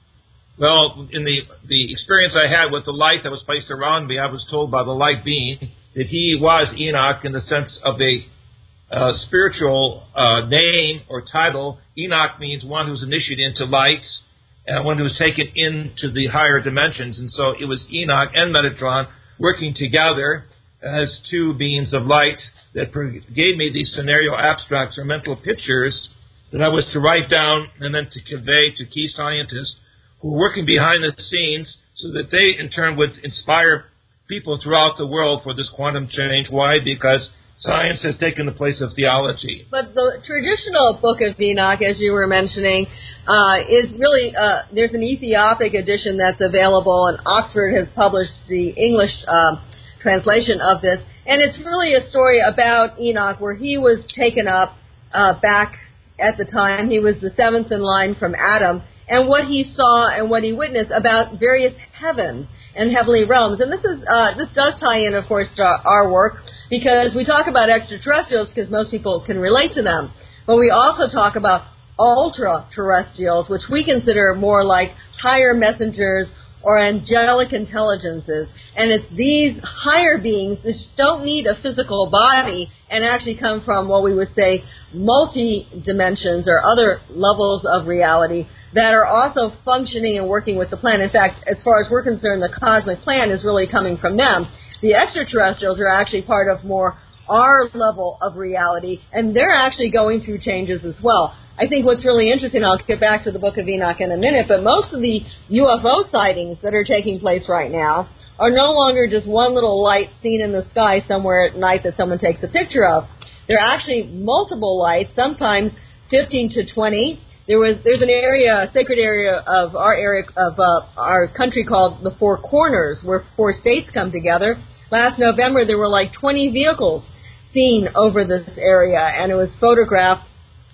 Well, in the, the experience I had with the light that was placed around me, I was told by the light being that he was Enoch in the sense of a uh, spiritual uh, name or title. Enoch means one who's initiated into light and one who's taken into the higher dimensions. And so it was Enoch and Metatron working together as two beings of light that gave me these scenario abstracts or mental pictures that I was to write down and then to convey to key scientists who were working behind the scenes so that they, in turn, would inspire people throughout the world for this quantum change. Why? Because science has taken the place of theology. But the traditional Book of Enoch, as you were mentioning, uh, is really, uh, there's an Ethiopic edition that's available, and Oxford has published the English uh, translation of this. And it's really a story about Enoch where he was taken up uh, back at the time. He was the seventh in line from Adam, and what he saw and what he witnessed about various heavens and heavenly realms. And this is uh, this does tie in, of course, to our work, because we talk about extraterrestrials because most people can relate to them. But we also talk about ultra-terrestrials, which we consider more like higher messengers or angelic intelligences. And it's these higher beings that don't need a physical body and actually come from what we would say multi-dimensions or other levels of reality that are also functioning and working with the plan. In fact, as far as we're concerned, the cosmic plan is really coming from them. The extraterrestrials are actually part of more our level of reality, and they're actually going through changes as well. I think what's really interesting, I'll get back to the Book of Enoch in a minute, but most of the U F O sightings that are taking place right now are no longer just one little light seen in the sky somewhere at night that someone takes a picture of. They're actually multiple lights, sometimes fifteen to twenty. There was there's an area, a sacred area of our area of uh, our country called the Four Corners, where four states come together. Last November, there were like twenty vehicles seen over this area, and it was photographed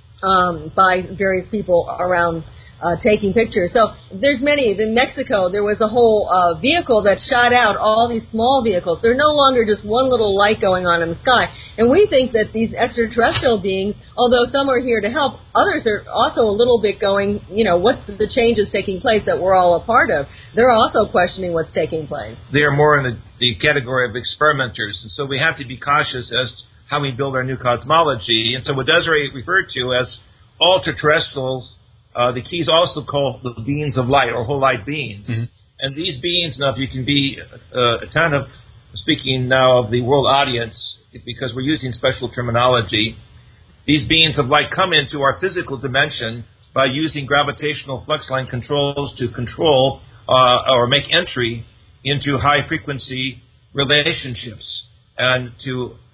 um, by various people around uh, taking pictures. So there's many. In Mexico, there was a whole uh, vehicle that shot out all these small vehicles. They're no longer just one little light going on in the sky. And we think that these extraterrestrial beings, although some are here to help, others are also a little bit going, you know, what's the changes taking place that we're all a part of? They're also questioning what's taking place. They are more in the, the category of experimenters. And so we have to be cautious as to how we build our new cosmology. And so what Desiree referred to as ultra-terrestrials, uh, the keys also called the beings of light or whole light beings. Mm-hmm. And these beings, now if you can be uh, attentive, speaking now of the world audience, because we're using special terminology, these beings of light come into our physical dimension by using gravitational flux line controls to control uh, or make entry into high-frequency relationships and to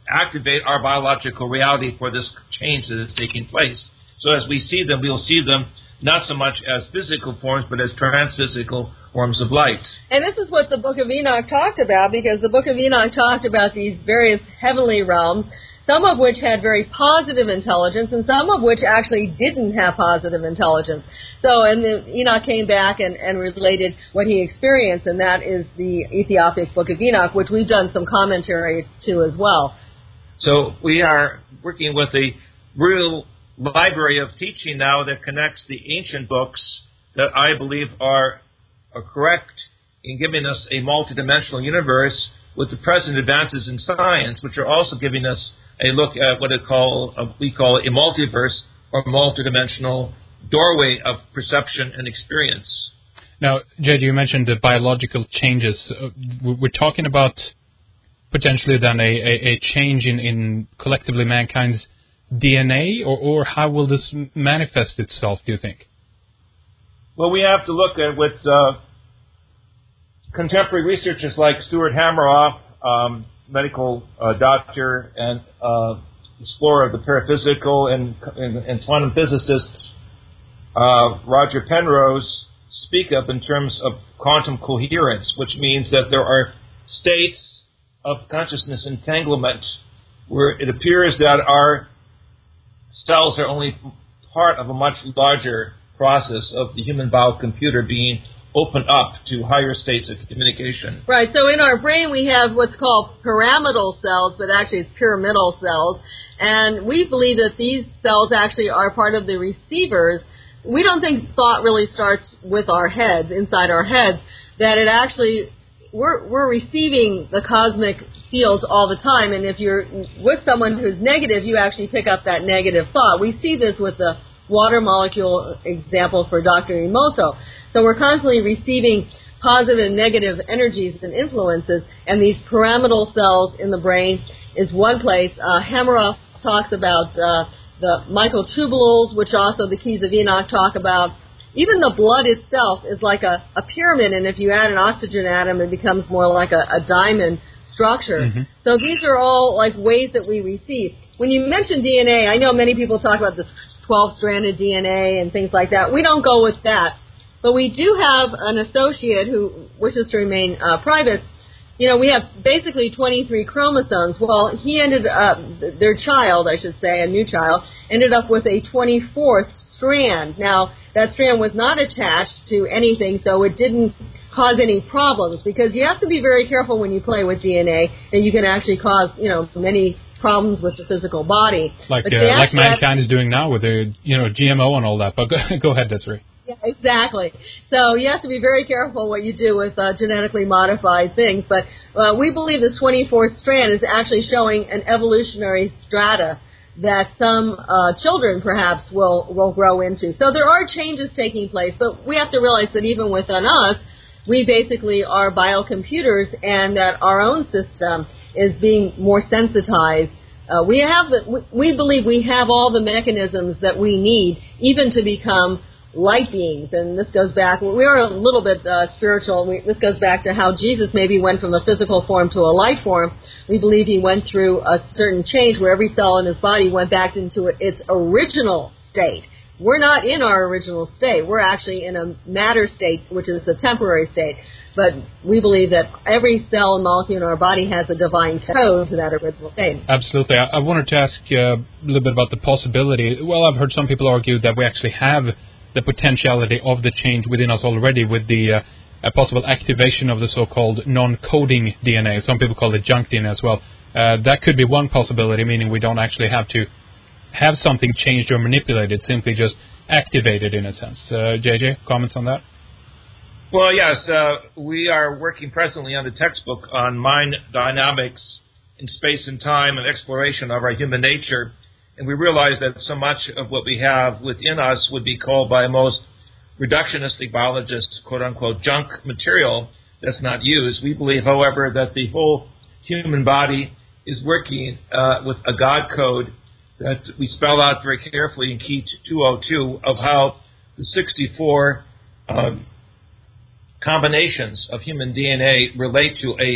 activate our biological reality for this change that is taking place. So as we see them, we'll see them not so much as physical forms, but as transphysical forms of light. And this is what the Book of Enoch talked about, because the Book of Enoch talked about these various heavenly realms, some of which had very positive intelligence, and some of which actually didn't have positive intelligence. So, and the, Enoch came back and, and related what he experienced, and that is the Ethiopic Book of Enoch, which we've done some commentary to as well. So we are working with a real library of teaching now that connects the ancient books that I believe are, are correct in giving us a multidimensional universe with the present advances in science, which are also giving us a look at what it call, uh, we call a multiverse or multidimensional doorway of perception and experience. Now, Jed, you mentioned the biological changes. Uh, we're talking about potentially then a, a, a change in, in collectively mankind's D N A, or, or how will this manifest itself, do you think? Well, we have to look at what uh, contemporary researchers like Stuart Hameroff, um, medical uh, doctor and uh, explorer of the paraphysical, and, and, and quantum physicist uh, Roger Penrose speak of in terms of quantum coherence, which means that there are states of consciousness entanglement where it appears that our cells are only part of a much larger process of the human biocomputer being opened up to higher states of communication. Right, so in our brain we have what's called pyramidal cells, but actually it's pyramidal cells, and we believe that these cells actually are part of the receivers. We don't think thought really starts with our heads, inside our heads, that it actually, we're, we're receiving the cosmic fields all the time, and if you're with someone who's negative, you actually pick up that negative thought. We see this with the water molecule example for Doctor Emoto. So we're constantly receiving positive and negative energies and influences, and these pyramidal cells in the brain is one place. Uh, Hameroff talks about uh, the microtubules, which also the Keys of Enoch talk about. Even the blood itself is like a, a pyramid, and if you add an oxygen atom, it becomes more like a, a diamond structure. Mm-hmm. So these are all like ways that we receive. When you mention D N A, I know many people talk about the twelve-stranded D N A and things like that. We don't go with that. But we do have an associate who wishes to remain uh, private. You know, we have basically twenty-three chromosomes. Well, he ended up, their child, I should say, a new child, ended up with a twenty-fourth strand. Now, that strand was not attached to anything, so it didn't cause any problems, because you have to be very careful when you play with D N A, and you can actually cause, you know, many problems with the physical body. Like uh, like mankind is doing now with the, you know, G M O and all that. But go, go ahead, Desiree. Yeah, exactly. So you have to be very careful what you do with uh, genetically modified things. But uh, we believe this twenty-fourth strand is actually showing an evolutionary strata that some uh, children perhaps will, will grow into. So there are changes taking place, but we have to realize that even within us, we basically are biocomputers, and that our own system is being more sensitized. Uh, we have the, we, we believe we have all the mechanisms that we need even to become light beings, and this goes back, we are a little bit uh, spiritual, we, this goes back to how Jesus maybe went from a physical form to a light form. We believe he went through a certain change where every cell in his body went back into its original state. We're not in our original state. We're actually in a matter state, which is a temporary state. But we believe that every cell and molecule in our body has a divine code to that original state. Absolutely. I, I wanted to ask uh, a little bit about the possibility. Well, I've heard some people argue that we actually have the potentiality of the change within us already with the uh, a possible activation of the so-called non-coding D N A. Some people call it junk D N A as well. Uh, that could be one possibility, meaning we don't actually have to have something changed or manipulated, simply just activated in a sense. Uh, J J, comments on that? Well, yes. Uh, we are working presently on the textbook on mind dynamics in space and time and exploration of our human nature. And we realize that so much of what we have within us would be called by most reductionistic biologists, quote-unquote, junk material that's not used. We believe, however, that the whole human body is working uh, with a God code that we spell out very carefully in Key two oh two of how the sixty-four um, combinations of human D N A relate to a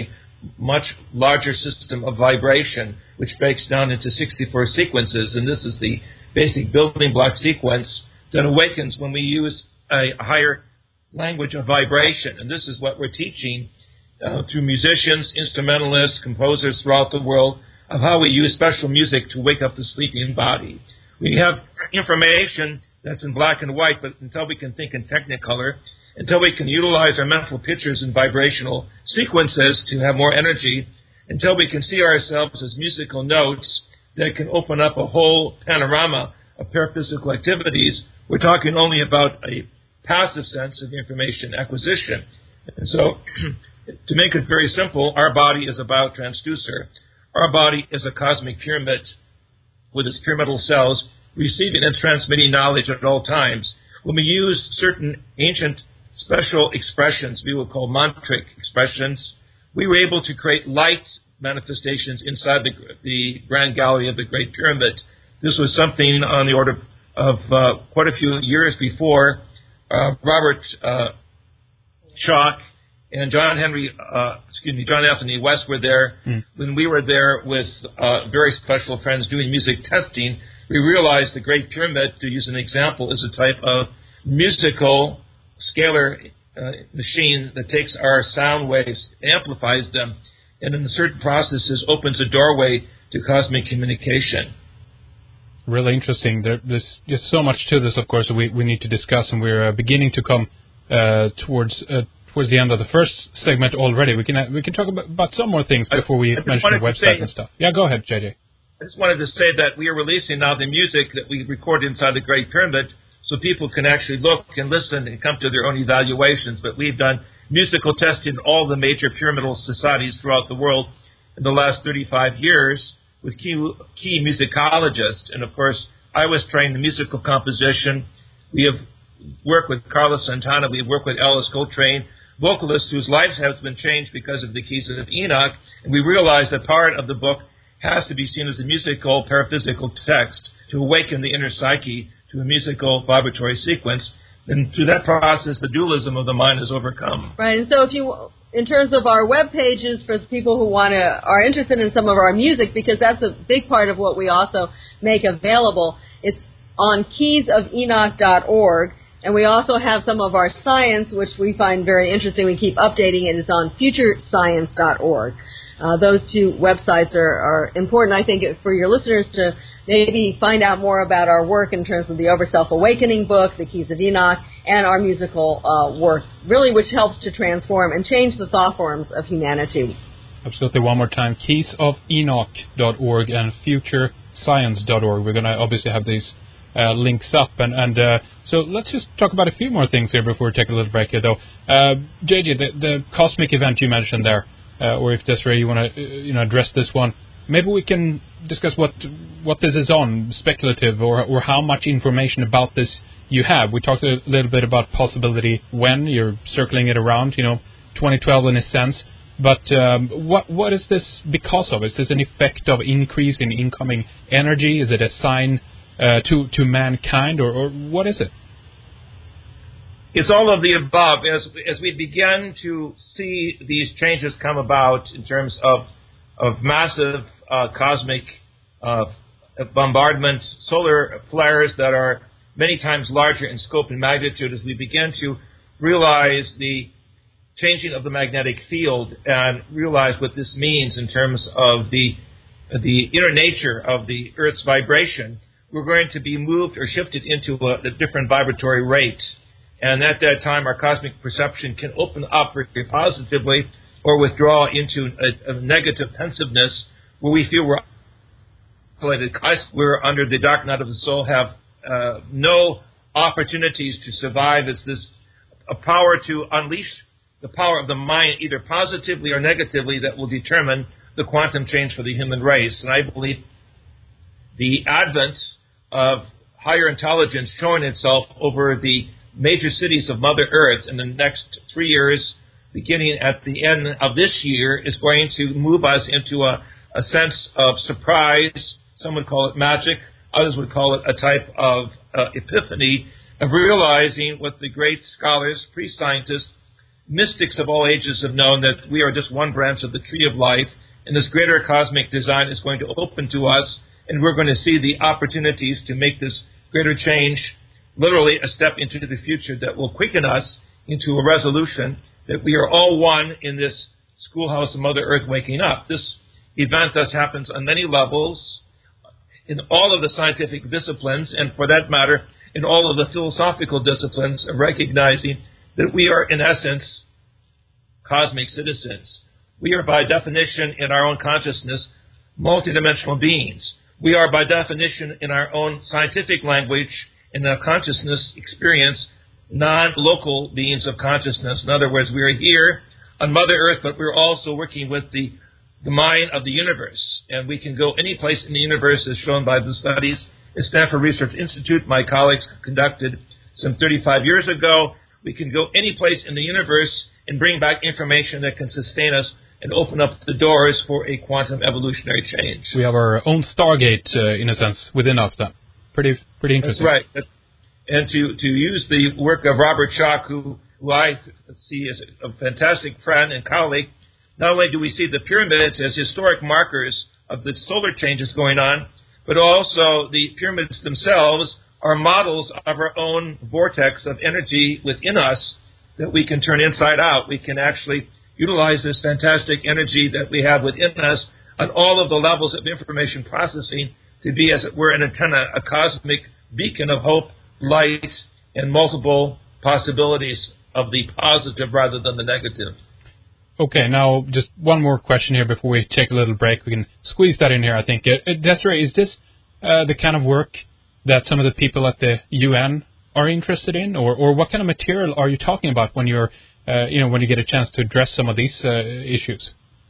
much larger system of vibration, which breaks down into sixty-four sequences, and this is the basic building block sequence that awakens when we use a higher language of vibration. And this is what we're teaching uh, through musicians, instrumentalists, composers throughout the world, of how we use special music to wake up the sleeping body. We have information that's in black and white, but until we can think in technicolor, until we can utilize our mental pictures and vibrational sequences to have more energy, until we can see ourselves as musical notes that can open up a whole panorama of paraphysical activities, we're talking only about a passive sense of information acquisition. And so, to make it very simple, our body is a biotransducer. Our body is a cosmic pyramid with its pyramidal cells receiving and transmitting knowledge at all times. When we use certain ancient special expressions we would call mantric expressions, we were able to create light manifestations inside the, the Grand Gallery of the Great Pyramid. This was something on the order of uh, quite a few years before uh, Robert uh, Schoch and John Henry, uh, excuse me, John Anthony West were there. Mm. When we were there with uh, very special friends doing music testing, we realized the Great Pyramid, to use an example, is a type of musical scalar uh, machine that takes our sound waves, amplifies them, and in certain processes opens a doorway to cosmic communication. Really interesting. There, there's just so much to this, of course, that we, we need to discuss, and we're uh, beginning to come uh, towards uh, towards the end of the first segment already. We can uh, we can talk about, about some more things before we mention the website and stuff. Yeah, go ahead, J J. I just wanted to say that we are releasing now the music that we record inside the Great Pyramid, so people can actually look and listen and come to their own evaluations. But we've done musical testing in all the major pyramidal societies throughout the world in the last thirty-five years with key, key musicologists. And, of course, I was trained in musical composition. We have worked with Carlos Santana. We've worked with Alice Coltrane, vocalists whose lives have been changed because of the Keys of Enoch. And we realized that part of the book has to be seen as a musical, paraphysical text to awaken the inner psyche to a musical vibratory sequence. And through that process, the dualism of the mind is overcome. Right. And so if you, in terms of our web pages for people who want to, are interested in some of our music, because that's a big part of what we also make available, it's on keys of enoch dot org. And we also have some of our science, which we find very interesting. We keep updating it. It's on future science dot org. Uh, those two websites are, are important, I think, for your listeners to maybe find out more about our work in terms of the Over Self-Awakening book, The Keys of Enoch, and our musical uh, work, really, which helps to transform and change the thought forms of humanity. Absolutely. One more time, keys of enoch dot org and future science dot org. We're going to obviously have these uh, links up. And, and uh, so let's just talk about a few more things here before we take a little break here, though. Uh, J J, the, the cosmic event you mentioned there, Uh, or if Desiree, you want to uh, you know, address this one, maybe we can discuss what what this is on, speculative, or or how much information about this you have. We talked a little bit about possibility when you're circling it around, you know, twenty twelve in a sense. But um, what what is this because of? Is this an effect of increase in incoming energy? Is it a sign uh, to to mankind, or, or what is it? It's all of the above. As as we begin to see these changes come about in terms of of massive uh, cosmic uh, bombardments, solar flares that are many times larger in scope and magnitude, as we begin to realize the changing of the magnetic field and realize what this means in terms of the the inner nature of the Earth's vibration, we're going to be moved or shifted into a, a different vibratory rate. And at that time, our cosmic perception can open up very positively or withdraw into a, a negative pensiveness where we feel we're isolated. We're under the dark night of the soul, have uh, no opportunities to survive. It's this a power to unleash the power of the mind, either positively or negatively, that will determine the quantum change for the human race. And I believe the advent of higher intelligence showing itself over the major cities of Mother Earth in the next three years, beginning at the end of this year, is going to move us into a, a sense of surprise. Some would call it magic. Others would call it a type of uh, epiphany of realizing what the great scholars, pre-scientists, mystics of all ages have known that we are just one branch of the tree of life, and this greater cosmic design is going to open to us, and we're going to see the opportunities to make this greater change, literally a step into the future that will quicken us into a resolution that we are all one in this schoolhouse of Mother Earth waking up. This event thus happens on many levels, in all of the scientific disciplines, and for that matter, in all of the philosophical disciplines, of recognizing that we are, in essence, cosmic citizens. We are, by definition, in our own consciousness, multidimensional beings. We are, by definition, in our own scientific language, in the consciousness experience, non-local beings of consciousness. In other words, we are here on Mother Earth, but we're also working with the, the mind of the universe. And we can go any place in the universe, as shown by the studies at Stanford Research Institute my colleagues conducted some thirty-five years ago. We can go any place in the universe and bring back information that can sustain us and open up the doors for a quantum evolutionary change. We have our own Stargate, uh, in a sense, within us then. Pretty pretty interesting. That's right. And to, to use the work of Robert Schoch, who, who I see as a fantastic friend and colleague, not only do we see the pyramids as historic markers of the solar changes going on, but also the pyramids themselves are models of our own vortex of energy within us that we can turn inside out. We can actually utilize this fantastic energy that we have within us on all of the levels of information processing to be, as it were, an antenna, a cosmic beacon of hope, light, and multiple possibilities of the positive rather than the negative. Okay, now just one more question here before we take a little break. We can squeeze that in here, I think. Uh, Desiree, is this uh, the kind of work that some of the people at the U N are interested in, or, or what kind of material are you talking about when you're, uh, you know, when you get a chance to address some of these uh, issues?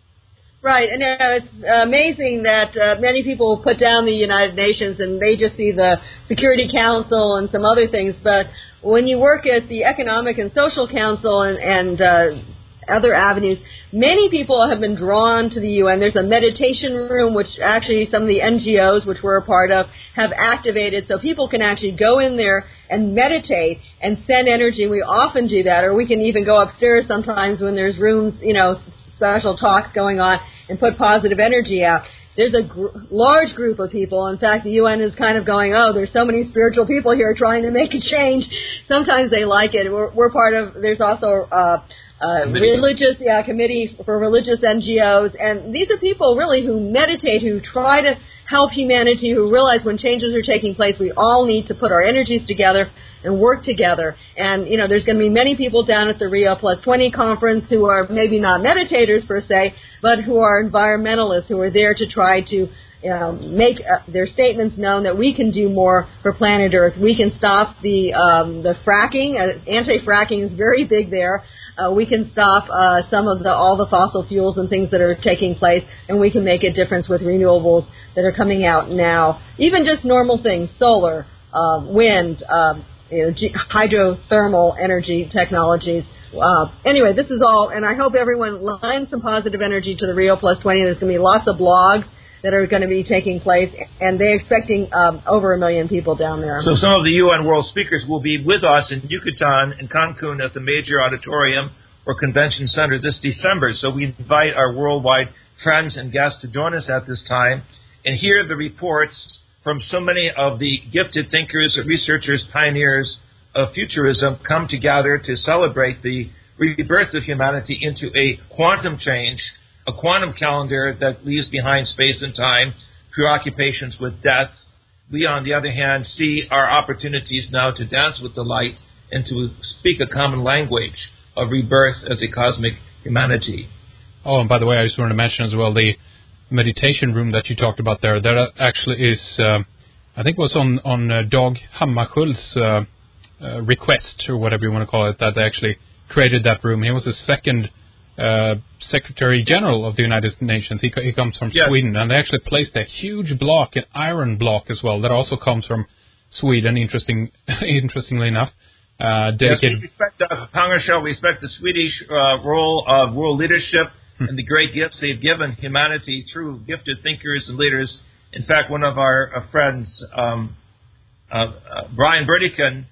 Right, and uh, it's amazing that uh, many people put down the United Nations and they just see the Security Council and some other things, but when you work at the Economic and Social Council and, and uh, other avenues, many people have been drawn to the U N. There's a meditation room, which actually some of the N G Os, which we're a part of, have activated, so people can actually go in there and meditate and send energy. We often do that, or we can even go upstairs sometimes when there's rooms, you know, special talks going on, and put positive energy out. There's a gr- large group of people. In fact, the U N is kind of going, oh, there's so many spiritual people here trying to make a change. Sometimes they like it. We're, we're part of, there's also uh, uh, religious, yeah, committee for religious N G Os. And these are people really who meditate, who try to help humanity, who realize when changes are taking place, we all need to put our energies together and work together. And, you know, there's going to be many people down at the Rio Plus twenty conference who are maybe not meditators per se, but who are environmentalists, who are there to try to you know, make uh, their statements known that we can do more for planet Earth. We can stop the um, the fracking. Uh, anti-fracking is very big there. Uh, we can stop uh, some of the all the fossil fuels and things that are taking place, and we can make a difference with renewables that are coming out now. Even just normal things, solar, uh, wind, um, you know, g- hydrothermal energy technologies. Uh, anyway, this is all, and I hope everyone lends some positive energy to the Rio Plus twenty. There's going to be lots of blogs that are going to be taking place, and they're expecting um, over a million people down there. So some of the U N World Speakers will be with us in Yucatan and Cancun at the major auditorium or convention center this December. So we invite our worldwide friends and guests to join us at this time and hear the reports from so many of the gifted thinkers, researchers, pioneers of futurism come together to celebrate the rebirth of humanity into a quantum change, a quantum calendar that leaves behind space and time, preoccupations with death. We, on the other hand, see our opportunities now to dance with the light and to speak a common language of rebirth as a cosmic humanity. Oh, and by the way, I just wanted to mention as well the meditation room that you talked about there. That actually is, uh, I think it was on, on uh, Dag Hammarskjöld's uh, uh, request, or whatever you want to call it, that they actually created that room. He was the second Uh, Secretary General of the United Nations. He, he comes from yes. Sweden, and they actually placed a huge block, an iron block as well, that also comes from Sweden, interesting, interestingly enough. Uh, dedicated. Yes, we respect uh, Pangershell, we respect the Swedish uh, role of world leadership hmm. and the great gifts they've given humanity through gifted thinkers and leaders. In fact, one of our uh, friends, um, uh, uh, Brian Burdican,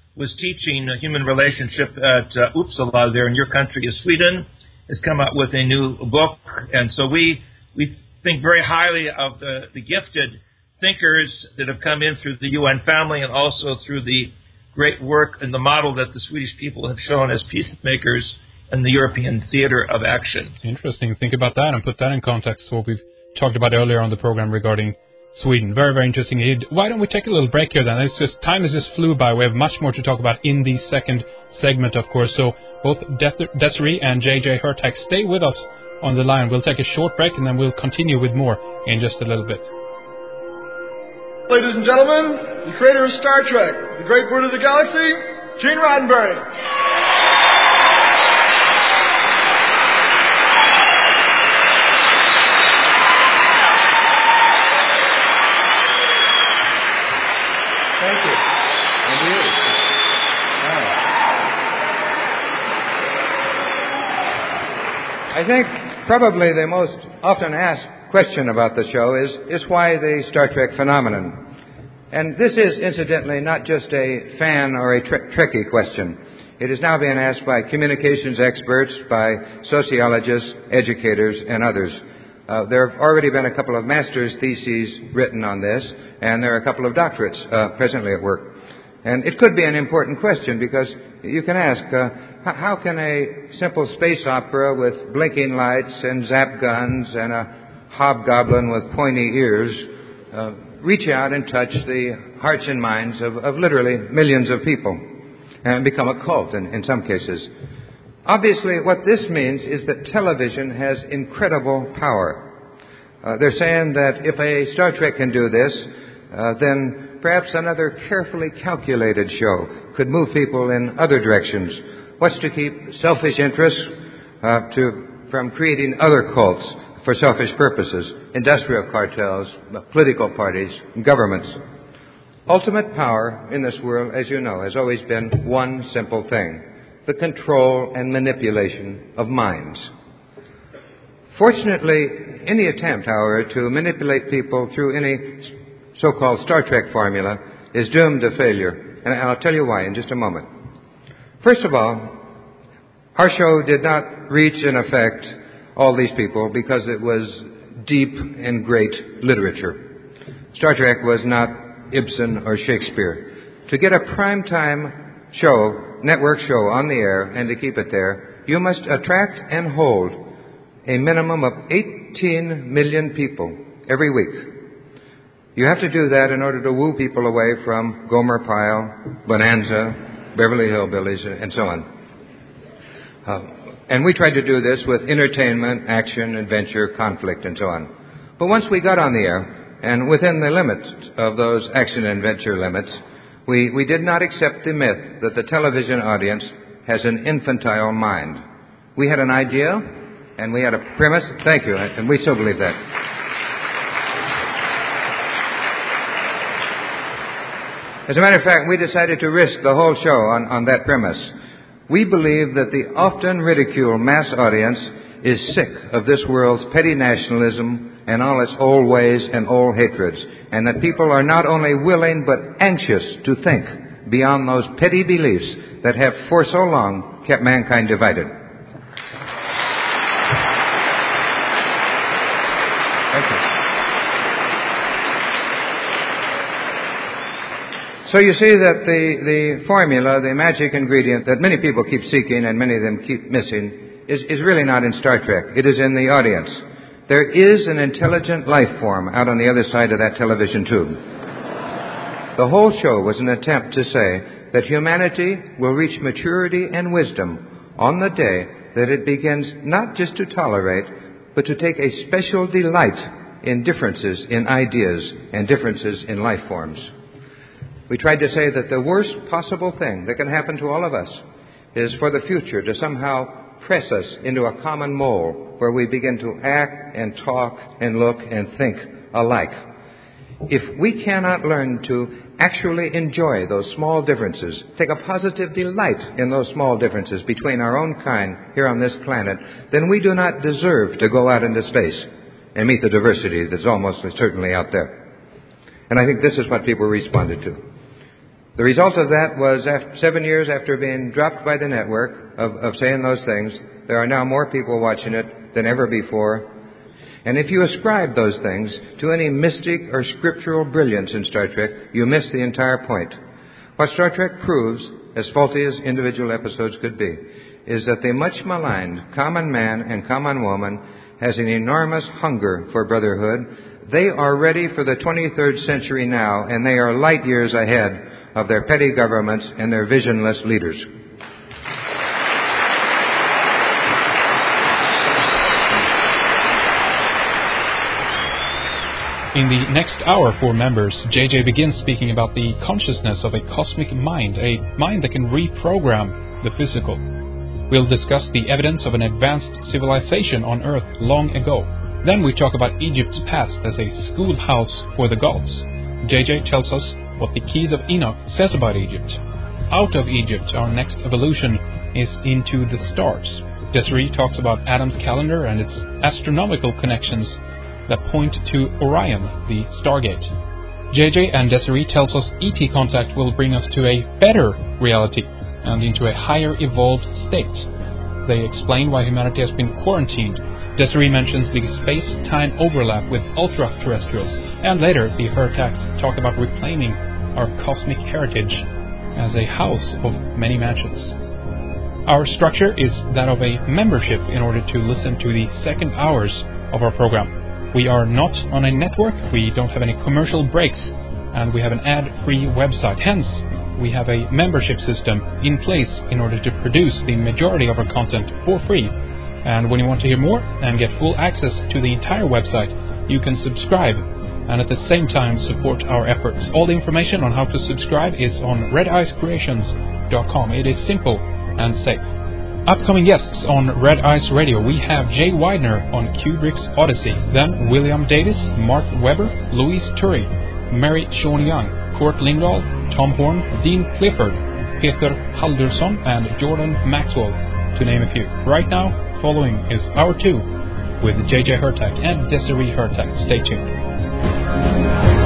was teaching uh, human relationship at uh, Uppsala there in your country of Sweden, has come out with a new book. And so we we think very highly of the, the gifted thinkers that have come in through the U N family and also through the great work and the model that the Swedish people have shown as peacemakers in the European theater of action. Interesting. Think about that and put that in context to what we've talked about earlier on the program regarding Sweden. Very, very interesting. Why don't we take a little break here then? It's just time has just flew by. We have much more to talk about in the second segment, of course. So both De- Desiree and J J Hurtak, stay with us on the line. We'll take a short break and then we'll continue with more in just a little bit. Ladies and gentlemen, the creator of Star Trek, the great bird of the galaxy, Gene Roddenberry. Thank you. And you. Wow. I think probably the most often asked question about the show is, is why the Star Trek phenomenon? And this is, incidentally, not just a fan or a tre- Trekkie question. It is now being asked by communications experts, by sociologists, educators, and others. Uh, there have already been a couple of master's theses written on this, and there are a couple of doctorates uh, presently at work. And it could be an important question because you can ask, uh, how can a simple space opera with blinking lights and zap guns and a hobgoblin with pointy ears uh, reach out and touch the hearts and minds of, of literally millions of people and become a cult in, in some cases? Obviously, what this means is that television has incredible power. Uh, they're saying that if a Star Trek can do this, uh, then perhaps another carefully calculated show could move people in other directions. What's to keep selfish interests uh, to, from creating other cults for selfish purposes, industrial cartels, political parties, and governments. Ultimate power in this world, as you know, has always been one simple thing: the control and manipulation of minds. Fortunately, any attempt, however, to manipulate people through any so-called Star Trek formula is doomed to failure, and I'll tell you why in just a moment. First of all, our show did not reach and affect all these people because it was deep and great literature. Star Trek was not Ibsen or Shakespeare. To get a primetime show, network show on the air and to keep it there, you must attract and hold a minimum of eighteen million people every week. You have to do that in order to woo people away from Gomer Pyle, Bonanza, Beverly Hillbillies, and so on. Uh, and we tried to do this with entertainment, action, adventure, conflict, and so on. But once we got on the air, and within the limits of those action and adventure limits, we, we did not accept the myth that the television audience has an infantile mind. We had an idea, and we had a premise. Thank you, and we still believe that. As a matter of fact, we decided to risk the whole show on, on that premise. We believe that the often ridiculed mass audience is sick of this world's petty nationalism and all its old ways and old hatreds, and that people are not only willing but anxious to think beyond those petty beliefs that have for so long kept mankind divided. Thank you. So you see that the, the formula, the magic ingredient that many people keep seeking and many of them keep missing is, is really not in Star Trek. It is in the audience. There is an intelligent life form out on the other side of that television tube. The whole show was an attempt to say that humanity will reach maturity and wisdom on the day that it begins not just to tolerate, but to take a special delight in differences in ideas and differences in life forms. We tried to say that the worst possible thing that can happen to all of us is for the future to somehow press us into a common mold where we begin to act and talk and look and think alike. If we cannot learn to actually enjoy those small differences, take a positive delight in those small differences between our own kind here on this planet, then we do not deserve to go out into space and meet the diversity that's almost certainly out there. And I think this is what people responded to. The result of that was after seven years after being dropped by the network of, of saying those things, there are now more people watching it than ever before. And if you ascribe those things to any mystic or scriptural brilliance in Star Trek, you miss the entire point. What Star Trek proves, as faulty as individual episodes could be, is that the much maligned common man and common woman has an enormous hunger for brotherhood. They are ready for the twenty-third century now, and they are light years ahead of their petty governments and their visionless leaders. In the next hour for members, J J begins speaking about the consciousness of a cosmic mind, a mind that can reprogram the physical. We'll discuss the evidence of an advanced civilization on Earth long ago. Then we talk about Egypt's past as a schoolhouse for the gods. J J tells us what the Keys of Enoch says about Egypt. Out of Egypt, our next evolution is into the stars. Desiree talks about Adam's calendar and its astronomical connections that point to Orion, the Stargate. J J and Desiree tells us E T contact will bring us to a better reality and into a higher evolved state. They explain why humanity has been quarantined. Desiree mentions the space-time overlap with ultra-terrestrials, and later the Hertaks talk about reclaiming our cosmic heritage as a house of many mansions. Our structure is that of a membership in order to listen to the second hours of our program. We are not on a network, we don't have any commercial breaks, and we have an ad-free website. Hence, we have a membership system in place in order to produce the majority of our content for free. And when you want to hear more and get full access to the entire website, you can subscribe and at the same time support our efforts. All the information on how to subscribe is on red ice creations dot com. It is simple and safe. Upcoming guests on Red Ice Radio, we have Jay Widener on Kubrick's Odyssey, then William Davis, Mark Webber, Louise Turry, Mary Sean Young, Kurt Lindahl, Tom Horn, Dean Clifford, Peter Haldursson, and Jordan Maxwell, to name a few. Right now, following is Hour two with J J Hertak and Desiree Hertak. Stay tuned.